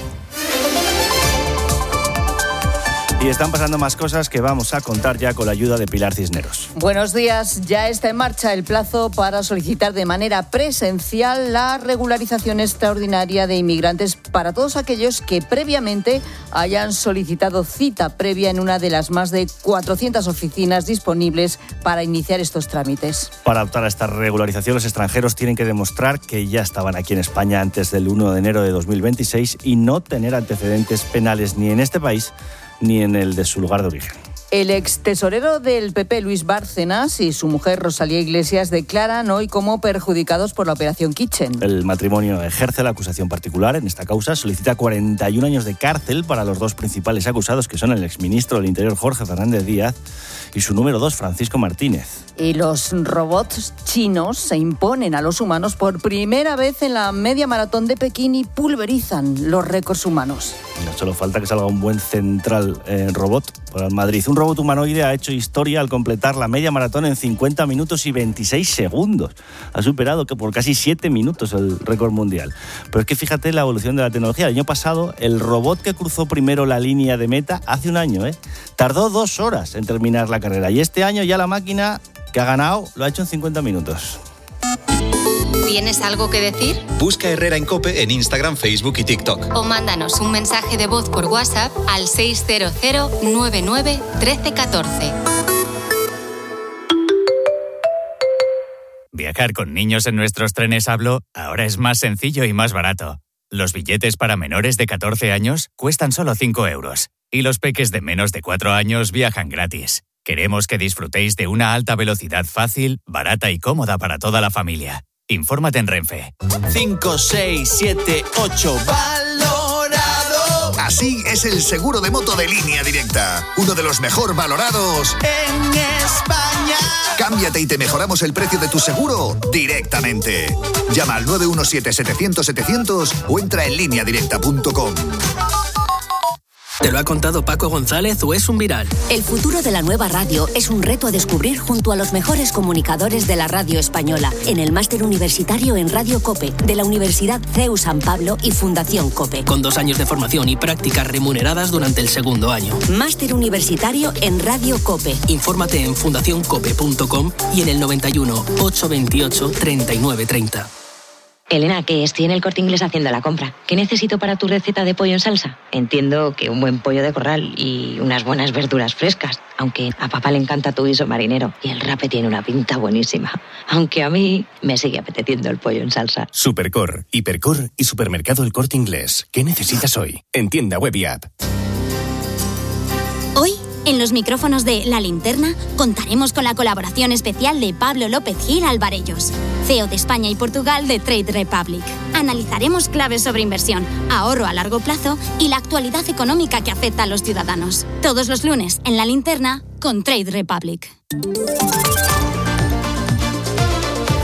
Y están pasando más cosas que vamos a contar ya con la ayuda de Pilar Cisneros.
Buenos días. Ya está en marcha el plazo para solicitar de manera presencial la regularización extraordinaria de inmigrantes para todos aquellos que previamente hayan solicitado cita previa en una de las más de cuatrocientas oficinas disponibles para iniciar estos trámites.
Para optar a esta regularización, los extranjeros tienen que demostrar que ya estaban aquí en España antes del primero de enero de dos mil veintiséis y no tener antecedentes penales ni en este país ni en el de su lugar de origen.
El ex tesorero del P P, Luis Bárcenas, y su mujer, Rosalía Iglesias, declaran hoy como perjudicados por la operación Kitchen.
El matrimonio ejerce la acusación particular en esta causa. Solicita cuarenta y un años de cárcel para los dos principales acusados, que son el exministro del Interior, Jorge Fernández Díaz, y su número dos, Francisco Martínez.
Y los robots chinos se imponen a los humanos por primera vez en la media maratón de Pekín y pulverizan los récords humanos.
No solo falta que salga un buen central eh, robot para el Madrid. Un robot humanoide ha hecho historia al completar la media maratón en cincuenta minutos y veintiséis segundos. Ha superado que por casi siete minutos el récord mundial. Pero es que fíjate la evolución de la tecnología. El año pasado, el robot que cruzó primero la línea de meta, hace un año, ¿eh? tardó dos horas en terminar la carrera. Y este año ya la máquina que ha ganado lo ha hecho en cincuenta minutos.
¿Tienes algo que decir?
Busca Herrera en COPE en Instagram, Facebook y TikTok.
O mándanos un mensaje de voz por WhatsApp al seis cero cero nueve nueve uno tres uno cuatro.
Viajar con niños en nuestros trenes Hablo ahora es más sencillo y más barato. Los billetes para menores de catorce años cuestan solo cinco euros y los peques de menos de cuatro años viajan gratis. Queremos que disfrutéis de una alta velocidad fácil, barata y cómoda para toda la familia. Infórmate en Renfe.
cinco, seis, siete, ocho, valorado.
Así es el seguro de moto de Línea Directa. Uno de los mejor valorados
en España.
Cámbiate y te mejoramos el precio de tu seguro directamente. Llama al nueve uno siete, setecientos, setecientos o entra en línea directa punto com.
¿Te lo ha contado Paco González o es un viral?
El futuro de la nueva radio es un reto a descubrir junto a los mejores comunicadores de la radio española en el máster universitario en Radio COPE de la Universidad C E U San Pablo y Fundación COPE.
Con dos años de formación y prácticas remuneradas durante el segundo año.
Máster universitario en Radio COPE.
Infórmate en fundación cope punto com y en el noventa y uno, ochocientos veintiocho, treinta y nueve treinta.
Elena, que estoy en el Corte Inglés haciendo la compra. ¿Qué necesito para tu receta de pollo en salsa? Entiendo que un buen pollo de corral y unas buenas verduras frescas. Aunque a papá le encanta tu guiso marinero y el rape tiene una pinta buenísima. Aunque a mí me sigue apeteciendo el pollo en salsa.
Supercor, Hipercor y Supermercado El Corte Inglés. ¿Qué necesitas hoy? En tienda web y app.
Hoy, en los micrófonos de La Linterna, contaremos con la colaboración especial de Pablo López Gil Alvarellos, C E O de España y Portugal de Trade Republic. Analizaremos claves sobre inversión, ahorro a largo plazo y la actualidad económica que afecta a los ciudadanos. Todos los lunes en La Linterna con Trade Republic.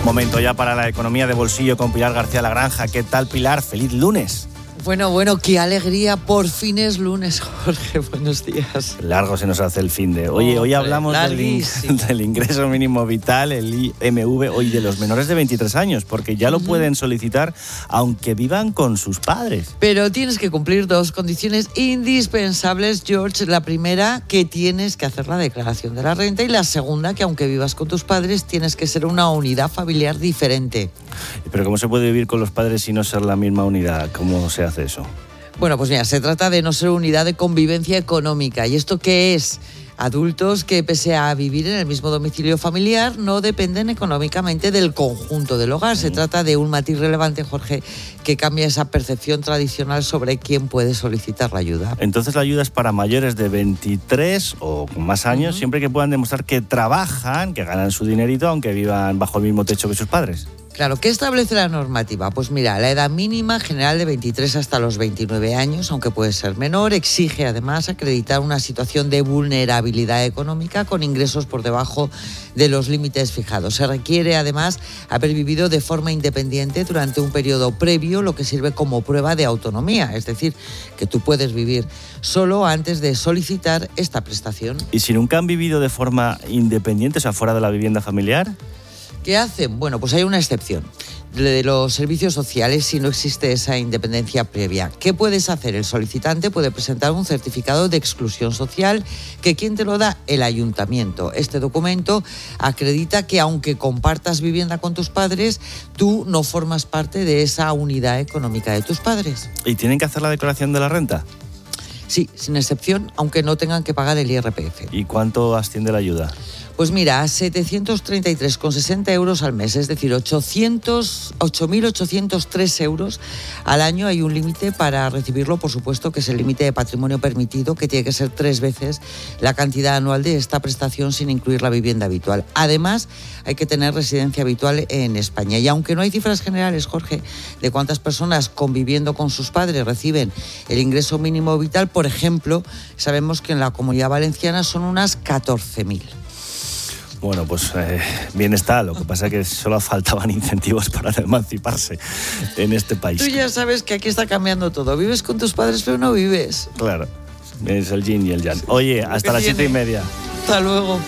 Momento ya para la economía de bolsillo con Pilar García Lagranja. ¿Qué tal, Pilar? ¡Feliz lunes!
Bueno, bueno, qué alegría, por fin es lunes, Jorge, buenos días.
Largo se nos hace el fin de... Oye, hoy hablamos del, in- del ingreso mínimo vital, el I M V, hoy de los menores de veintitrés años, porque ya lo uh-huh. pueden solicitar aunque vivan con sus padres.
Pero tienes que cumplir dos condiciones indispensables, George. La primera, que tienes que hacer la declaración de la renta, y la segunda, que aunque vivas con tus padres, tienes que ser una unidad familiar diferente.
¿Pero cómo se puede vivir con los padres y no ser la misma unidad? ¿Cómo se hace eso?
Bueno, pues mira, se trata de no ser unidad de convivencia económica. ¿Y esto qué es? Adultos que, pese a vivir en el mismo domicilio familiar, no dependen económicamente del conjunto del hogar. Se trata de un matiz relevante, Jorge, que cambia esa percepción tradicional sobre quién puede solicitar la ayuda.
Entonces la ayuda es para mayores de veintitrés o con más años, uh-huh. siempre que puedan demostrar que trabajan, que ganan su dinerito, aunque vivan bajo el mismo techo que sus padres.
Claro, ¿qué establece la normativa? Pues mira, la edad mínima general de veintitrés hasta los veintinueve años, aunque puede ser menor, exige además acreditar una situación de vulnerabilidad económica con ingresos por debajo de los límites fijados. Se requiere además haber vivido de forma independiente durante un periodo previo, lo que sirve como prueba de autonomía, es decir, que tú puedes vivir solo antes de solicitar esta prestación.
¿Y si nunca han vivido de forma independiente, o sea, fuera de la vivienda familiar?
¿Qué hacen? Bueno, pues hay una excepción de los servicios sociales si no existe esa independencia previa. ¿Qué puedes hacer? El solicitante puede presentar un certificado de exclusión social que ¿quién te lo da? El ayuntamiento. Este documento acredita que aunque compartas vivienda con tus padres, tú no formas parte de esa unidad económica de tus padres.
¿Y tienen que hacer la declaración de la renta?
Sí, sin excepción, aunque no tengan que pagar el I R P F.
¿Y cuánto asciende la ayuda?
Pues mira, a setecientos treinta y tres con sesenta euros al mes, es decir, ochocientos, ocho mil ochocientos tres euros al año. Hay un límite para recibirlo, por supuesto, que es el límite de patrimonio permitido, que tiene que ser tres veces la cantidad anual de esta prestación sin incluir la vivienda habitual. Además, hay que tener residencia habitual en España. Y aunque no hay cifras generales, Jorge, de cuántas personas conviviendo con sus padres reciben el ingreso mínimo vital, por ejemplo, sabemos que en la Comunidad Valenciana son unas catorce mil.
Bueno, pues eh, bien está. Lo que pasa es que solo faltaban incentivos para emanciparse en este país.
Tú ya sabes que aquí está cambiando todo. Vives con tus padres, pero no vives.
Claro, es el yin y el yang. Oye, hasta las siete y media.
Hasta luego.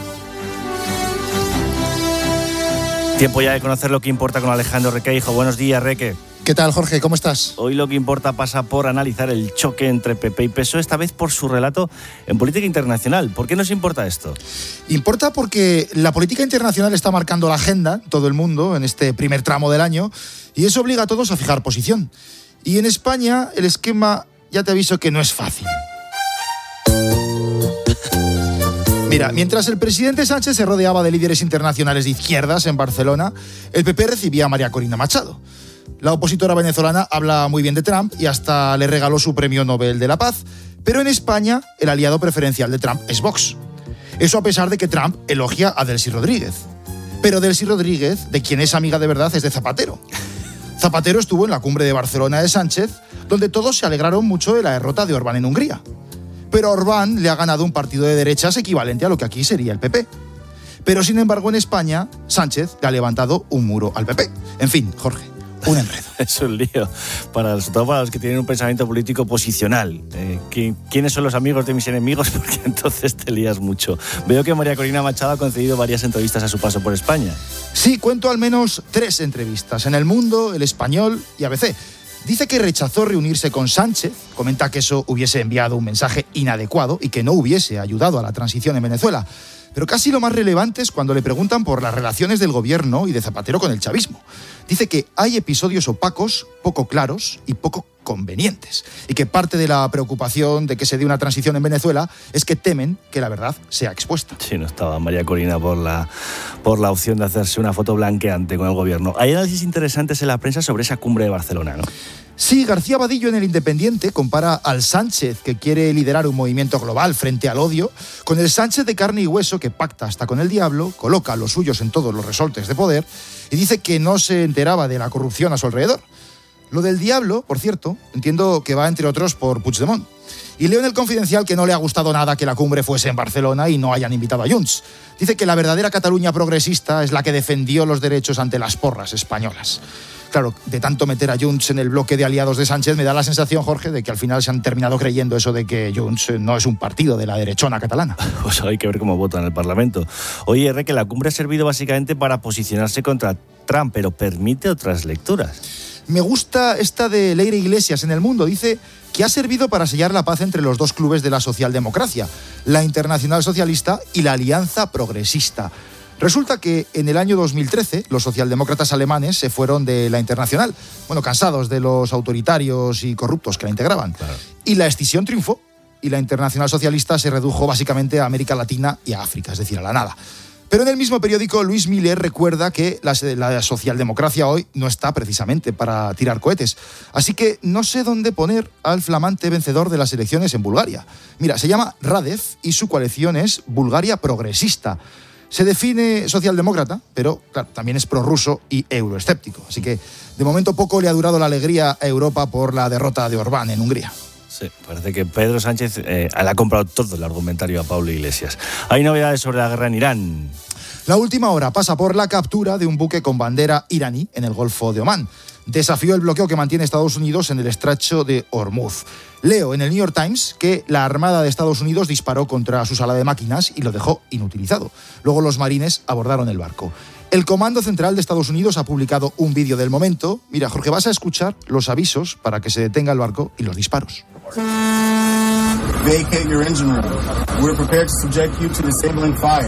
Tiempo ya de conocer lo que importa con Alejandro Requeijo. Buenos días, Reque.
¿Qué tal, Jorge? ¿Cómo estás?
Hoy lo que importa pasa por analizar el choque entre P P y P S O E, esta vez por su relato en política internacional. ¿Por qué nos importa esto?
Importa porque la política internacional está marcando la agenda en todo el mundo en este primer tramo del año y eso obliga a todos a fijar posición. Y en España el esquema, ya te aviso que no es fácil. Mira, mientras el presidente Sánchez se rodeaba de líderes internacionales de izquierdas en Barcelona, el P P recibía a María Corina Machado. La opositora venezolana habla muy bien de Trump y hasta le regaló su premio Nobel de la Paz. Pero en España, el aliado preferencial de Trump es Vox. Eso a pesar de que Trump elogia a Delcy Rodríguez. Pero Delcy Rodríguez, de quien es amiga de verdad, es de Zapatero. Zapatero estuvo en la cumbre de Barcelona de Sánchez, donde todos se alegraron mucho de la derrota de Orbán en Hungría. Pero a Orbán le ha ganado un partido de derechas equivalente a lo que aquí sería el P P. Pero sin embargo en España, Sánchez le ha levantado un muro al P P. En fin, Jorge, un enredo.
Es un lío, para, sobre todo para los que tienen un pensamiento político posicional. Eh, ¿Quiénes son los amigos de mis enemigos? Porque entonces te lías mucho. Veo que María Corina Machado ha concedido varias entrevistas a su paso por España.
Sí, cuento al menos tres entrevistas, en El Mundo, El Español y A B C. Dice que rechazó reunirse con Sánchez, comenta que eso hubiese enviado un mensaje inadecuado y que no hubiese ayudado a la transición en Venezuela. Pero casi lo más relevante es cuando le preguntan por las relaciones del gobierno y de Zapatero con el chavismo. Dice que hay episodios opacos, poco claros y poco convenientes. Y que parte de la preocupación de que se dé una transición en Venezuela es que temen que la verdad sea expuesta.
Sí, no estaba María Corina por la, por la opción de hacerse una foto blanqueante con el gobierno. Hay análisis interesantes en la prensa sobre esa cumbre de Barcelona, ¿no?
Sí, García Vadillo en El Independiente compara al Sánchez, que quiere liderar un movimiento global frente al odio, con el Sánchez de carne y hueso que pacta hasta con el diablo, coloca a los suyos en todos los resortes de poder y dice que no se enteraba de la corrupción a su alrededor. Lo del diablo, por cierto, entiendo que va entre otros por Puigdemont. Y leo en el Confidencial que no le ha gustado nada que la cumbre fuese en Barcelona y no hayan invitado a Junts. Dice que la verdadera Cataluña progresista es la que defendió los derechos ante las porras españolas. Claro, de tanto meter a Junts en el bloque de aliados de Sánchez, me da la sensación, Jorge, de que al final se han terminado creyendo eso de que Junts no es un partido de la derechona catalana.
Pues hay que ver cómo votan en el Parlamento. Oye, R, que la cumbre ha servido básicamente para posicionarse contra Trump, pero permite otras lecturas.
Me gusta esta de Leire Iglesias en El Mundo. Dice que ha servido para sellar la paz entre los dos clubes de la socialdemocracia, la Internacional Socialista y la Alianza Progresista. Resulta que en el año dos mil trece los socialdemócratas alemanes se fueron de la Internacional, bueno, cansados de los autoritarios y corruptos que la integraban. Claro. Y la escisión triunfó y la Internacional Socialista se redujo básicamente a América Latina y a África, es decir, a la nada. Pero en el mismo periódico, Luis Miller recuerda que la, la socialdemocracia hoy no está precisamente para tirar cohetes. Así que no sé dónde poner al flamante vencedor de las elecciones en Bulgaria. Mira, se llama Radev y su coalición es Bulgaria Progresista. Se define socialdemócrata, pero claro, también es prorruso y euroescéptico. Así que de momento poco le ha durado la alegría a Europa por la derrota de Orbán en Hungría.
Sí, parece que Pedro Sánchez eh, le ha comprado todo el argumentario a Pablo Iglesias. Hay novedades sobre la guerra en Irán.
La última hora pasa por la captura de un buque con bandera iraní en el Golfo de Omán. Desafió el bloqueo que mantiene Estados Unidos en el estrecho de Hormuz. Leo en el New York Times que la Armada de Estados Unidos disparó contra su sala de máquinas y lo dejó inutilizado. Luego los marines abordaron el barco. El Comando Central de Estados Unidos ha publicado un vídeo del momento. Mira, Jorge, vas a escuchar los avisos para que se detenga el barco y los disparos.
Vacate your engine room. We're prepared to subject you to disabling fire.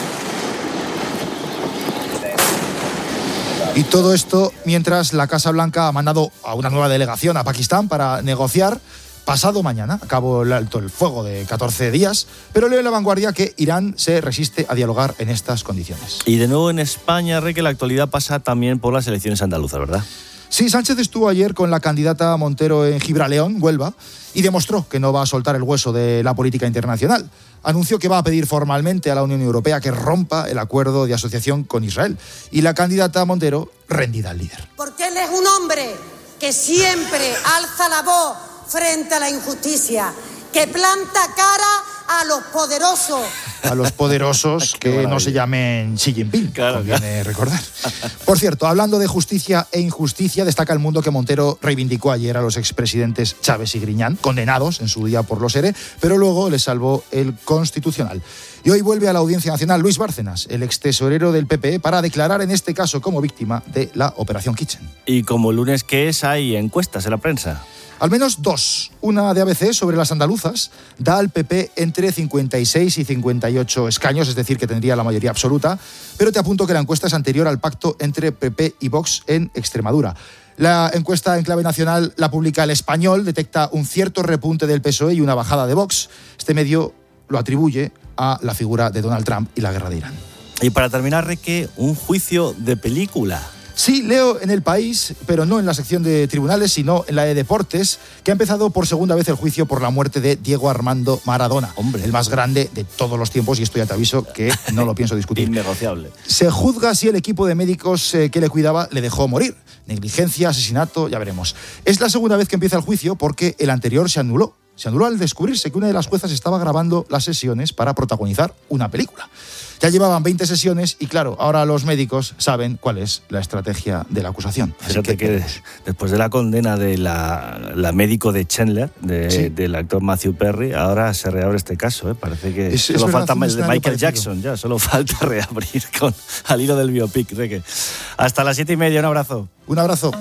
Y todo esto mientras la Casa Blanca ha mandado a una nueva delegación a Pakistán para negociar pasado mañana. Acabó el alto el fuego de catorce días, pero leo en La Vanguardia que Irán se resiste a dialogar en estas condiciones.
Y de nuevo en España, Rey, que la actualidad pasa también por las elecciones andaluzas, ¿verdad?
Sí, Sánchez estuvo ayer con la candidata Montero en Gibraleón, Huelva, y demostró que no va a soltar el hueso de la política internacional. Anunció que va a pedir formalmente a la Unión Europea que rompa el acuerdo de asociación con Israel. Y la candidata Montero, rendida al líder.
Porque él es un hombre que siempre alza la voz frente a la injusticia, que planta cara a los poderosos.
A los poderosos que maravilla. No se llamen Xi Jinping, claro, conviene claro. recordar. Por cierto, hablando de justicia e injusticia, destaca El Mundo que Montero reivindicó ayer a los expresidentes Chávez y Griñán, condenados en su día por los E R E, pero luego les salvó el Constitucional. Y hoy vuelve a la Audiencia Nacional Luis Bárcenas, el extesorero del P P E, para declarar en este caso como víctima de la Operación Kitchen.
Y como lunes que es, hay encuestas en la prensa.
Al menos dos. Una de A B C sobre las andaluzas da al P P entre cincuenta y seis y cincuenta y ocho escaños, es decir, que tendría la mayoría absoluta, pero te apunto que la encuesta es anterior al pacto entre P P y Vox en Extremadura. La encuesta en clave nacional la publica El Español, detecta un cierto repunte del P S O E y una bajada de Vox. Este medio lo atribuye a la figura de Donald Trump y la guerra de Irán.
Y para terminar, Reque, un juicio de película.
Sí, leo en El País, pero no en la sección de tribunales, sino en la de deportes, que ha empezado por segunda vez el juicio por la muerte de Diego Armando Maradona. Hombre, el más grande de todos los tiempos, y esto ya te aviso que no lo pienso discutir.
Innegociable.
Se juzga si el equipo de médicos eh, que le cuidaba le dejó morir. Negligencia, asesinato, ya veremos. Es la segunda vez que empieza el juicio porque el anterior se anuló. Se anuló al descubrirse que una de las juezas estaba grabando las sesiones para protagonizar una película. Ya llevaban veinte sesiones y, claro, ahora los médicos saben cuál es la estrategia de la acusación.
Fíjate que, que después de la condena de la, la médico de Chandler, de, sí. del actor Matthew Perry, ahora se reabre este caso. ¿eh? Parece que es, solo es falta el de Michael Jackson, ya solo falta reabrir con, al hilo del biopic. Reque. Hasta las siete y media, un abrazo.
Un abrazo.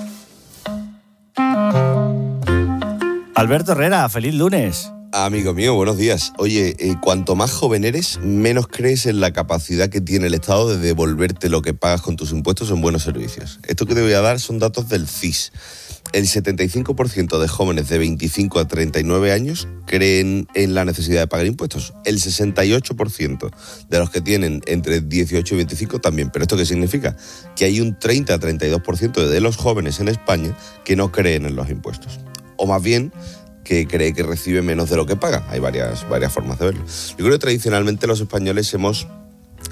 Alberto Herrera, feliz lunes.
Amigo mío, buenos días. Oye, eh, cuanto más joven eres, menos crees en la capacidad que tiene el Estado de devolverte lo que pagas con tus impuestos en buenos servicios. Esto que te voy a dar son datos del C I S. El setenta y cinco por ciento de jóvenes de veinticinco a treinta y nueve años creen en la necesidad de pagar impuestos. El sesenta y ocho por ciento de los que tienen entre dieciocho y veinticinco también. ¿Pero esto qué significa? Que hay un treinta a treinta y dos por ciento de los jóvenes en España que no creen en los impuestos. O más bien, que cree que recibe menos de lo que paga. Hay varias, varias formas de verlo. Yo creo que tradicionalmente los españoles hemos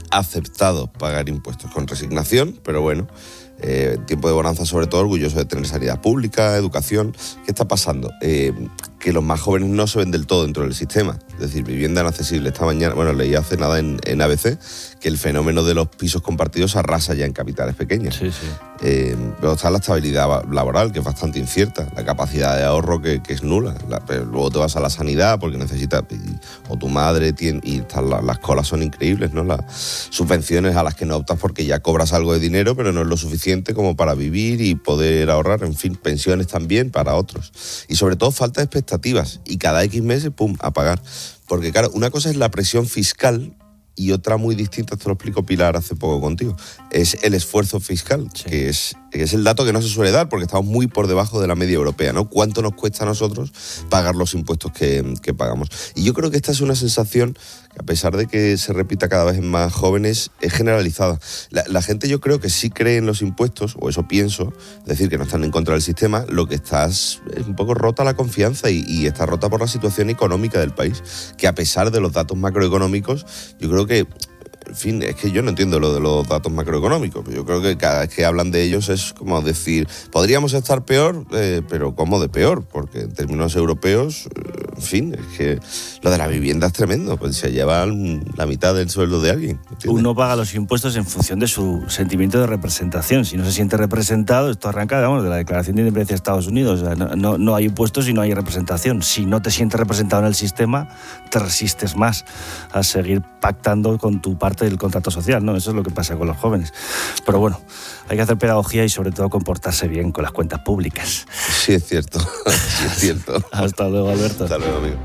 aceptado pagar impuestos con resignación, pero bueno, eh, en tiempo de bonanza sobre todo orgulloso de tener sanidad pública, educación. ¿Qué está pasando? Eh, que los más jóvenes no se ven del todo dentro del sistema. Es decir, vivienda inaccesible. Esta mañana, bueno, leí hace nada en, en A B C que el fenómeno de los pisos compartidos arrasa ya en capitales pequeñas.
Sí, sí.
Eh, pero está la estabilidad laboral, que es bastante incierta, la capacidad de ahorro que, que es nula. La, pero luego te vas a la sanidad porque necesitas, y, o tu madre tiene, y están la, las colas son increíbles, ¿no? Las subvenciones a las que no optas porque ya cobras algo de dinero, pero no es lo suficiente como para vivir y poder ahorrar, en fin, pensiones también para otros. Y sobre todo falta de expectativas, y cada X meses, pum, a pagar. Porque claro, una cosa es la presión fiscal y otra muy distinta, esto lo explicó Pilar hace poco contigo, es el esfuerzo fiscal, sí. que, es, que es el dato que no se suele dar porque estamos muy por debajo de la media europea, ¿no? ¿Cuánto nos cuesta a nosotros pagar los impuestos que, que pagamos? Y yo creo que esta es una sensación que, a pesar de que se repita cada vez en más jóvenes, es generalizada. La, la gente, yo creo que sí cree en los impuestos, o eso pienso, es decir, que no están en contra del sistema. Lo que está es un poco rota la confianza y, y está rota por la situación económica del país, que a pesar de los datos macroeconómicos, yo creo que, en fin, es que yo no entiendo lo de los datos macroeconómicos. Yo creo que cada vez que hablan de ellos es como decir, podríamos estar peor, eh, pero ¿cómo de peor? Porque en términos europeos, eh, en fin, es que lo de la vivienda es tremendo, pues se lleva la mitad del sueldo de alguien, ¿entiendes?
Uno paga los impuestos en función de su sentimiento de representación. Si no se siente representado, esto arranca, digamos, de la Declaración de Independencia de Estados Unidos. O sea, no, no, no hay impuestos y no hay representación. Si no te sientes representado en el sistema, te resistes más a seguir pactando con tu parte del contrato social, ¿no? Eso es lo que pasa con los jóvenes. Pero bueno, hay que hacer pedagogía y sobre todo comportarse bien con las cuentas públicas.
Sí, es cierto. Sí, es cierto.
Hasta luego, Alberto.
Hasta luego, amigo.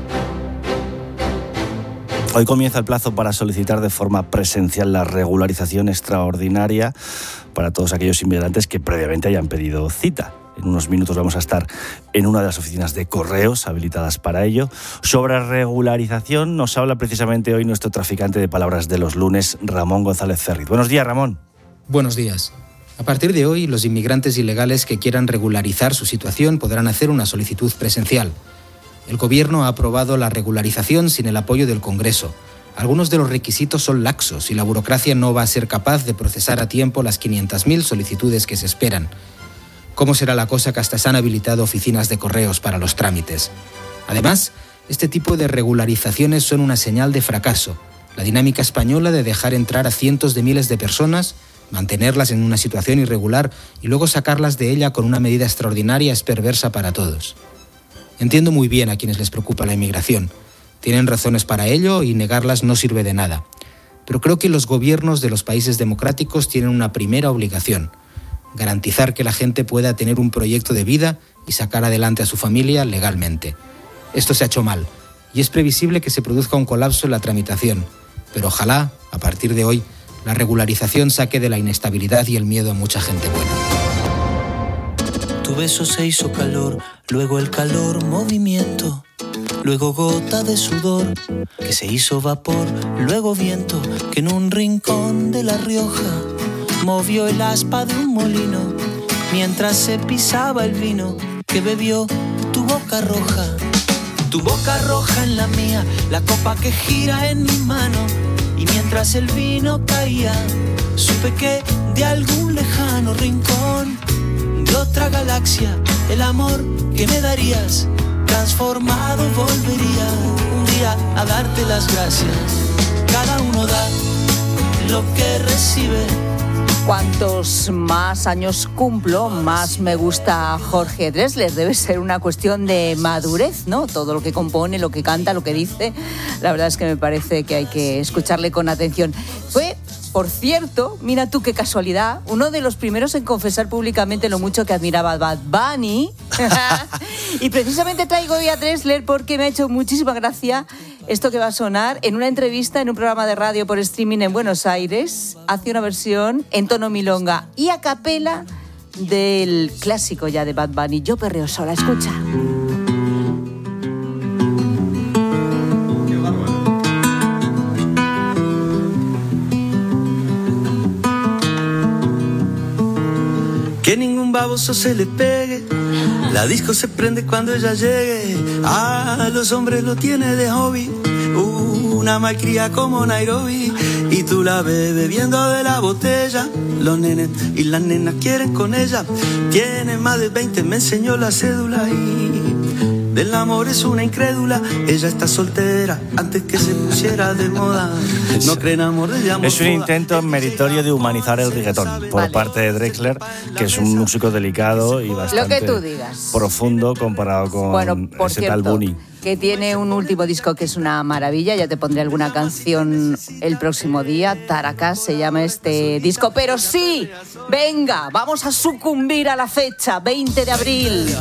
Hoy comienza el plazo para solicitar de forma presencial la regularización extraordinaria para todos aquellos inmigrantes que previamente hayan pedido cita. En unos minutos vamos a estar en una de las oficinas de correos habilitadas para ello. Sobre regularización nos habla precisamente hoy nuestro traficante de palabras de los lunes, Ramón González Ferriz. Buenos días, Ramón.
Buenos días. A partir de hoy, los inmigrantes ilegales que quieran regularizar su situación podrán hacer una solicitud presencial. El Gobierno ha aprobado la regularización sin el apoyo del Congreso. Algunos de los requisitos son laxos y la burocracia no va a ser capaz de procesar a tiempo las quinientas mil solicitudes que se esperan. ¿Cómo será la cosa que hasta se han habilitado oficinas de correos para los trámites? Además, este tipo de regularizaciones son una señal de fracaso. La dinámica española de dejar entrar a cientos de miles de personas, mantenerlas en una situación irregular y luego sacarlas de ella con una medida extraordinaria es perversa para todos. Entiendo muy bien a quienes les preocupa la inmigración. Tienen razones para ello y negarlas no sirve de nada. Pero creo que los gobiernos de los países democráticos tienen una primera obligación: garantizar que la gente pueda tener un proyecto de vida y sacar adelante a su familia legalmente. Esto se ha hecho mal y es previsible que se produzca un colapso en la tramitación, pero ojalá, a partir de hoy, la regularización saque de la inestabilidad y el miedo a mucha gente buena.
Tu beso se hizo calor, luego el calor movimiento, luego gota de sudor que se hizo vapor, luego viento que en un rincón de La Rioja movió el aspa de un molino mientras se pisaba el vino que bebió tu boca roja. Tu boca roja en la mía, la copa que gira en mi mano. Y mientras el vino caía, supe que de algún lejano rincón de otra galaxia, el amor que me darías transformado volvería un día a darte las gracias. Cada uno da lo que recibe.
Cuantos más años cumplo, más me gusta Jorge Drexler. Debe ser una cuestión de madurez, ¿no? Todo lo que compone, lo que canta, lo que dice. La verdad es que me parece que hay que escucharle con atención. Fue, por cierto, mira tú qué casualidad, uno de los primeros en confesar públicamente lo mucho que admiraba a Bad Bunny. Y precisamente traigo hoy a Drexler porque me ha hecho muchísima gracia esto que va a sonar. En una entrevista en un programa de radio por streaming en Buenos Aires, hace una versión en tono milonga y a capela del clásico ya de Bad Bunny, Yo perreo sola. Escucha.
Que ningún baboso se le pegue, la disco se prende cuando ella llegue. A los hombres lo tiene de hobby, una malcria como Nairobi. Y tú la ves bebiendo de la botella. Los nenes y las nenas quieren con ella. Tiene más de veinte, me enseñó la cédula y del amor es una incrédula. Ella está soltera antes que se pusiera de moda. No creen amor de amor.
Es un intento meritorio de humanizar el reggaetón por
Vale.
parte de Drexler, que es un músico delicado y bastante
Lo que tú digas.
profundo comparado con
Bueno, por
ese tal
cierto,
Bunny.
que tiene un último disco que es una maravilla. Ya te pondré alguna canción el próximo día. Taracas se llama este disco. Pero sí, venga, vamos a sucumbir a la fecha, veinte de abril.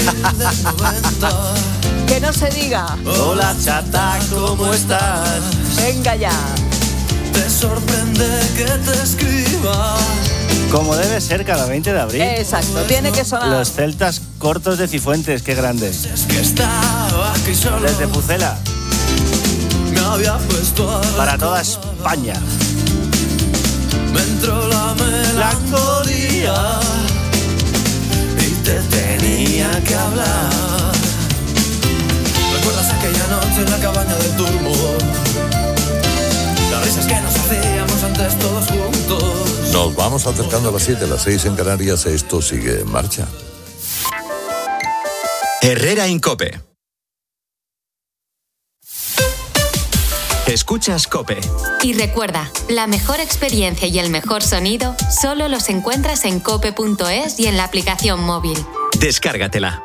Que no se diga.
Hola chata, ¿cómo estás?
Venga ya.
Te sorprende que te escriba.
Como debe ser cada veinte de abril.
Exacto, tiene que sonar.
Los celtas cortos de Cifuentes, qué grande. Desde Pucela.
Me había puesto a
Para toda España.
Me entró la melancolía y te tenía que hablar. ¿Recuerdas aquella noche en la cabaña del Turbo? Las risas que nos hacíamos antes todos juntos.
Nos vamos acercando a las siete, las seis en Canarias. Esto sigue en marcha.
Herrera Incope. Escuchas COPE.
Y recuerda, la mejor experiencia y el mejor sonido solo los encuentras en cope punto es y en la aplicación móvil.
Descárgatela.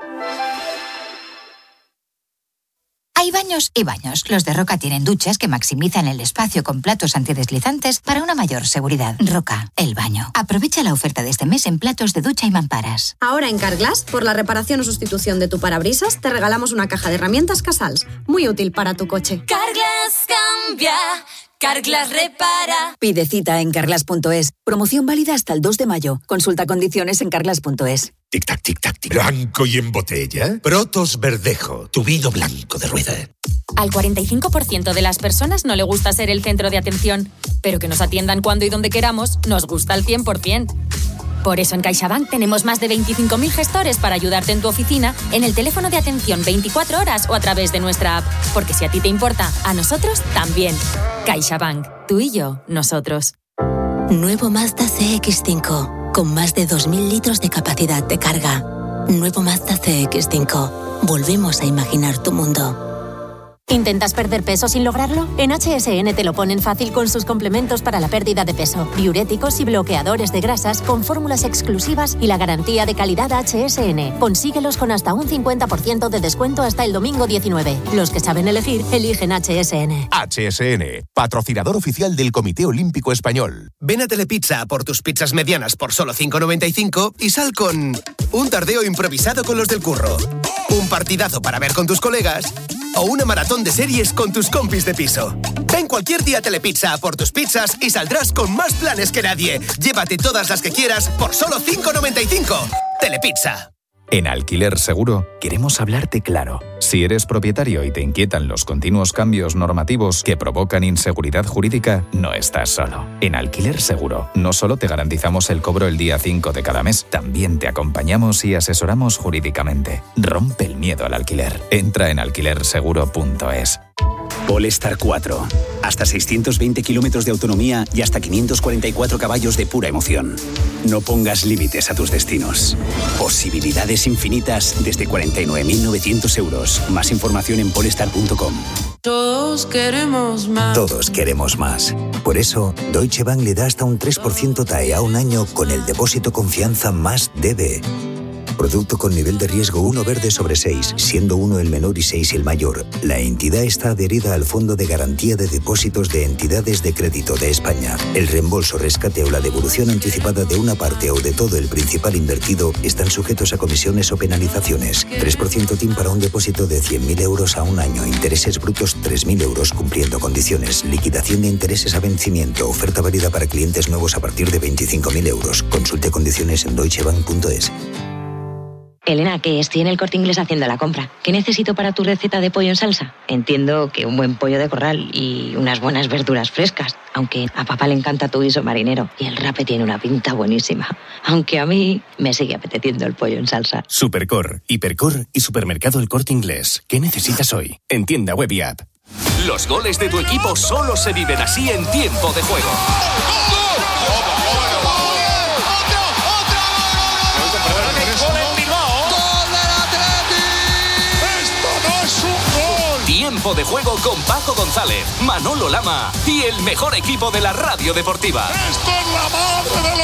Hay baños y baños. Los de Roca tienen duchas que maximizan el espacio con platos antideslizantes para una mayor seguridad. Roca, el baño. Aprovecha la oferta de este mes en platos de ducha y mamparas.
Ahora en Carglass, por la reparación o sustitución de tu parabrisas, te regalamos una caja de herramientas Casals, muy útil para tu coche.
Carglass cambia, Carglass repara.
Pide cita en carglass punto es. Promoción válida hasta el dos de mayo. Consulta condiciones en carglass punto es.
Tic-tac, tic-tac, tic. Blanco y en botella. Protos Verdejo, tu vino blanco de rueda.
Al cuarenta y cinco por ciento de las personas no le gusta ser el centro de atención, pero que nos atiendan cuando y donde queramos nos gusta al cien por ciento. Por eso en CaixaBank tenemos más de veinticinco mil gestores para ayudarte en tu oficina, en el teléfono de atención veinticuatro horas o a través de nuestra app. Porque si a ti te importa, a nosotros también. CaixaBank, tú y yo, nosotros.
Nuevo Mazda C X cinco, con más de dos mil litros de capacidad de carga. Nuevo Mazda C X cinco. Volvemos a imaginar tu mundo.
¿Intentas perder peso sin lograrlo? En H S N te lo ponen fácil con sus complementos para la pérdida de peso, diuréticos y bloqueadores de grasas con fórmulas exclusivas y la garantía de calidad H S N. Consíguelos con hasta un cincuenta por ciento de descuento hasta el domingo diecinueve. Los que saben elegir, eligen H S N.
H S N, patrocinador oficial del Comité Olímpico Español.
Ven a Telepizza por tus pizzas medianas por solo cinco noventa y cinco y sal con un tardeo improvisado con los del curro, un partidazo para ver con tus colegas o una maratón de series con tus compis de piso. Ven cualquier día a Telepizza por tus pizzas y saldrás con más planes que nadie. Llévate todas las que quieras por solo cinco noventa y cinco. Telepizza.
En Alquiler Seguro queremos hablarte claro. Si eres propietario y te inquietan los continuos cambios normativos que provocan inseguridad jurídica, no estás solo. En Alquiler Seguro no solo te garantizamos el cobro el día cinco de cada mes, también te acompañamos y asesoramos jurídicamente. Rompe el miedo al alquiler. Entra en alquiler seguro punto es.
Polestar cuatro. Hasta seiscientos veinte kilómetros de autonomía y hasta quinientos cuarenta y cuatro caballos de pura emoción. No pongas límites a tus destinos. Posibilidades infinitas desde cuarenta y nueve mil novecientos euros. Más información en polestar punto com.
Todos queremos más.
Todos queremos más. Por eso, Deutsche Bank le da hasta un tres por ciento T A E a un año con el depósito confianza más D B. Producto con nivel de riesgo uno verde sobre seis, siendo uno el menor y seis el mayor. La entidad está adherida al Fondo de Garantía de Depósitos de Entidades de Crédito de España. El reembolso, rescate o la devolución anticipada de una parte o de todo el principal invertido están sujetos a comisiones o penalizaciones. tres por ciento T I M para un depósito de cien mil euros a un año. Intereses brutos tres mil euros cumpliendo condiciones. Liquidación de intereses a vencimiento. Oferta válida para clientes nuevos a partir de veinticinco mil euros. Consulte condiciones en deutsche bank punto es.
Elena, que estoy en el Corte Inglés haciendo la compra. ¿Qué necesito para tu receta de pollo en salsa? Entiendo que un buen pollo de corral y unas buenas verduras frescas. Aunque a papá le encanta tu guiso marinero y el rape tiene una pinta buenísima. Aunque a mí me sigue apeteciendo el pollo en salsa.
Supercor, Hipercor y Supermercado El Corte Inglés. ¿Qué necesitas hoy? En tienda web y app.
Los goles de tu equipo solo se viven así en Tiempo de Juego. Tiempo de Juego con Paco González, Manolo Lama y el mejor equipo de la radio deportiva.
¡Esto es la madre de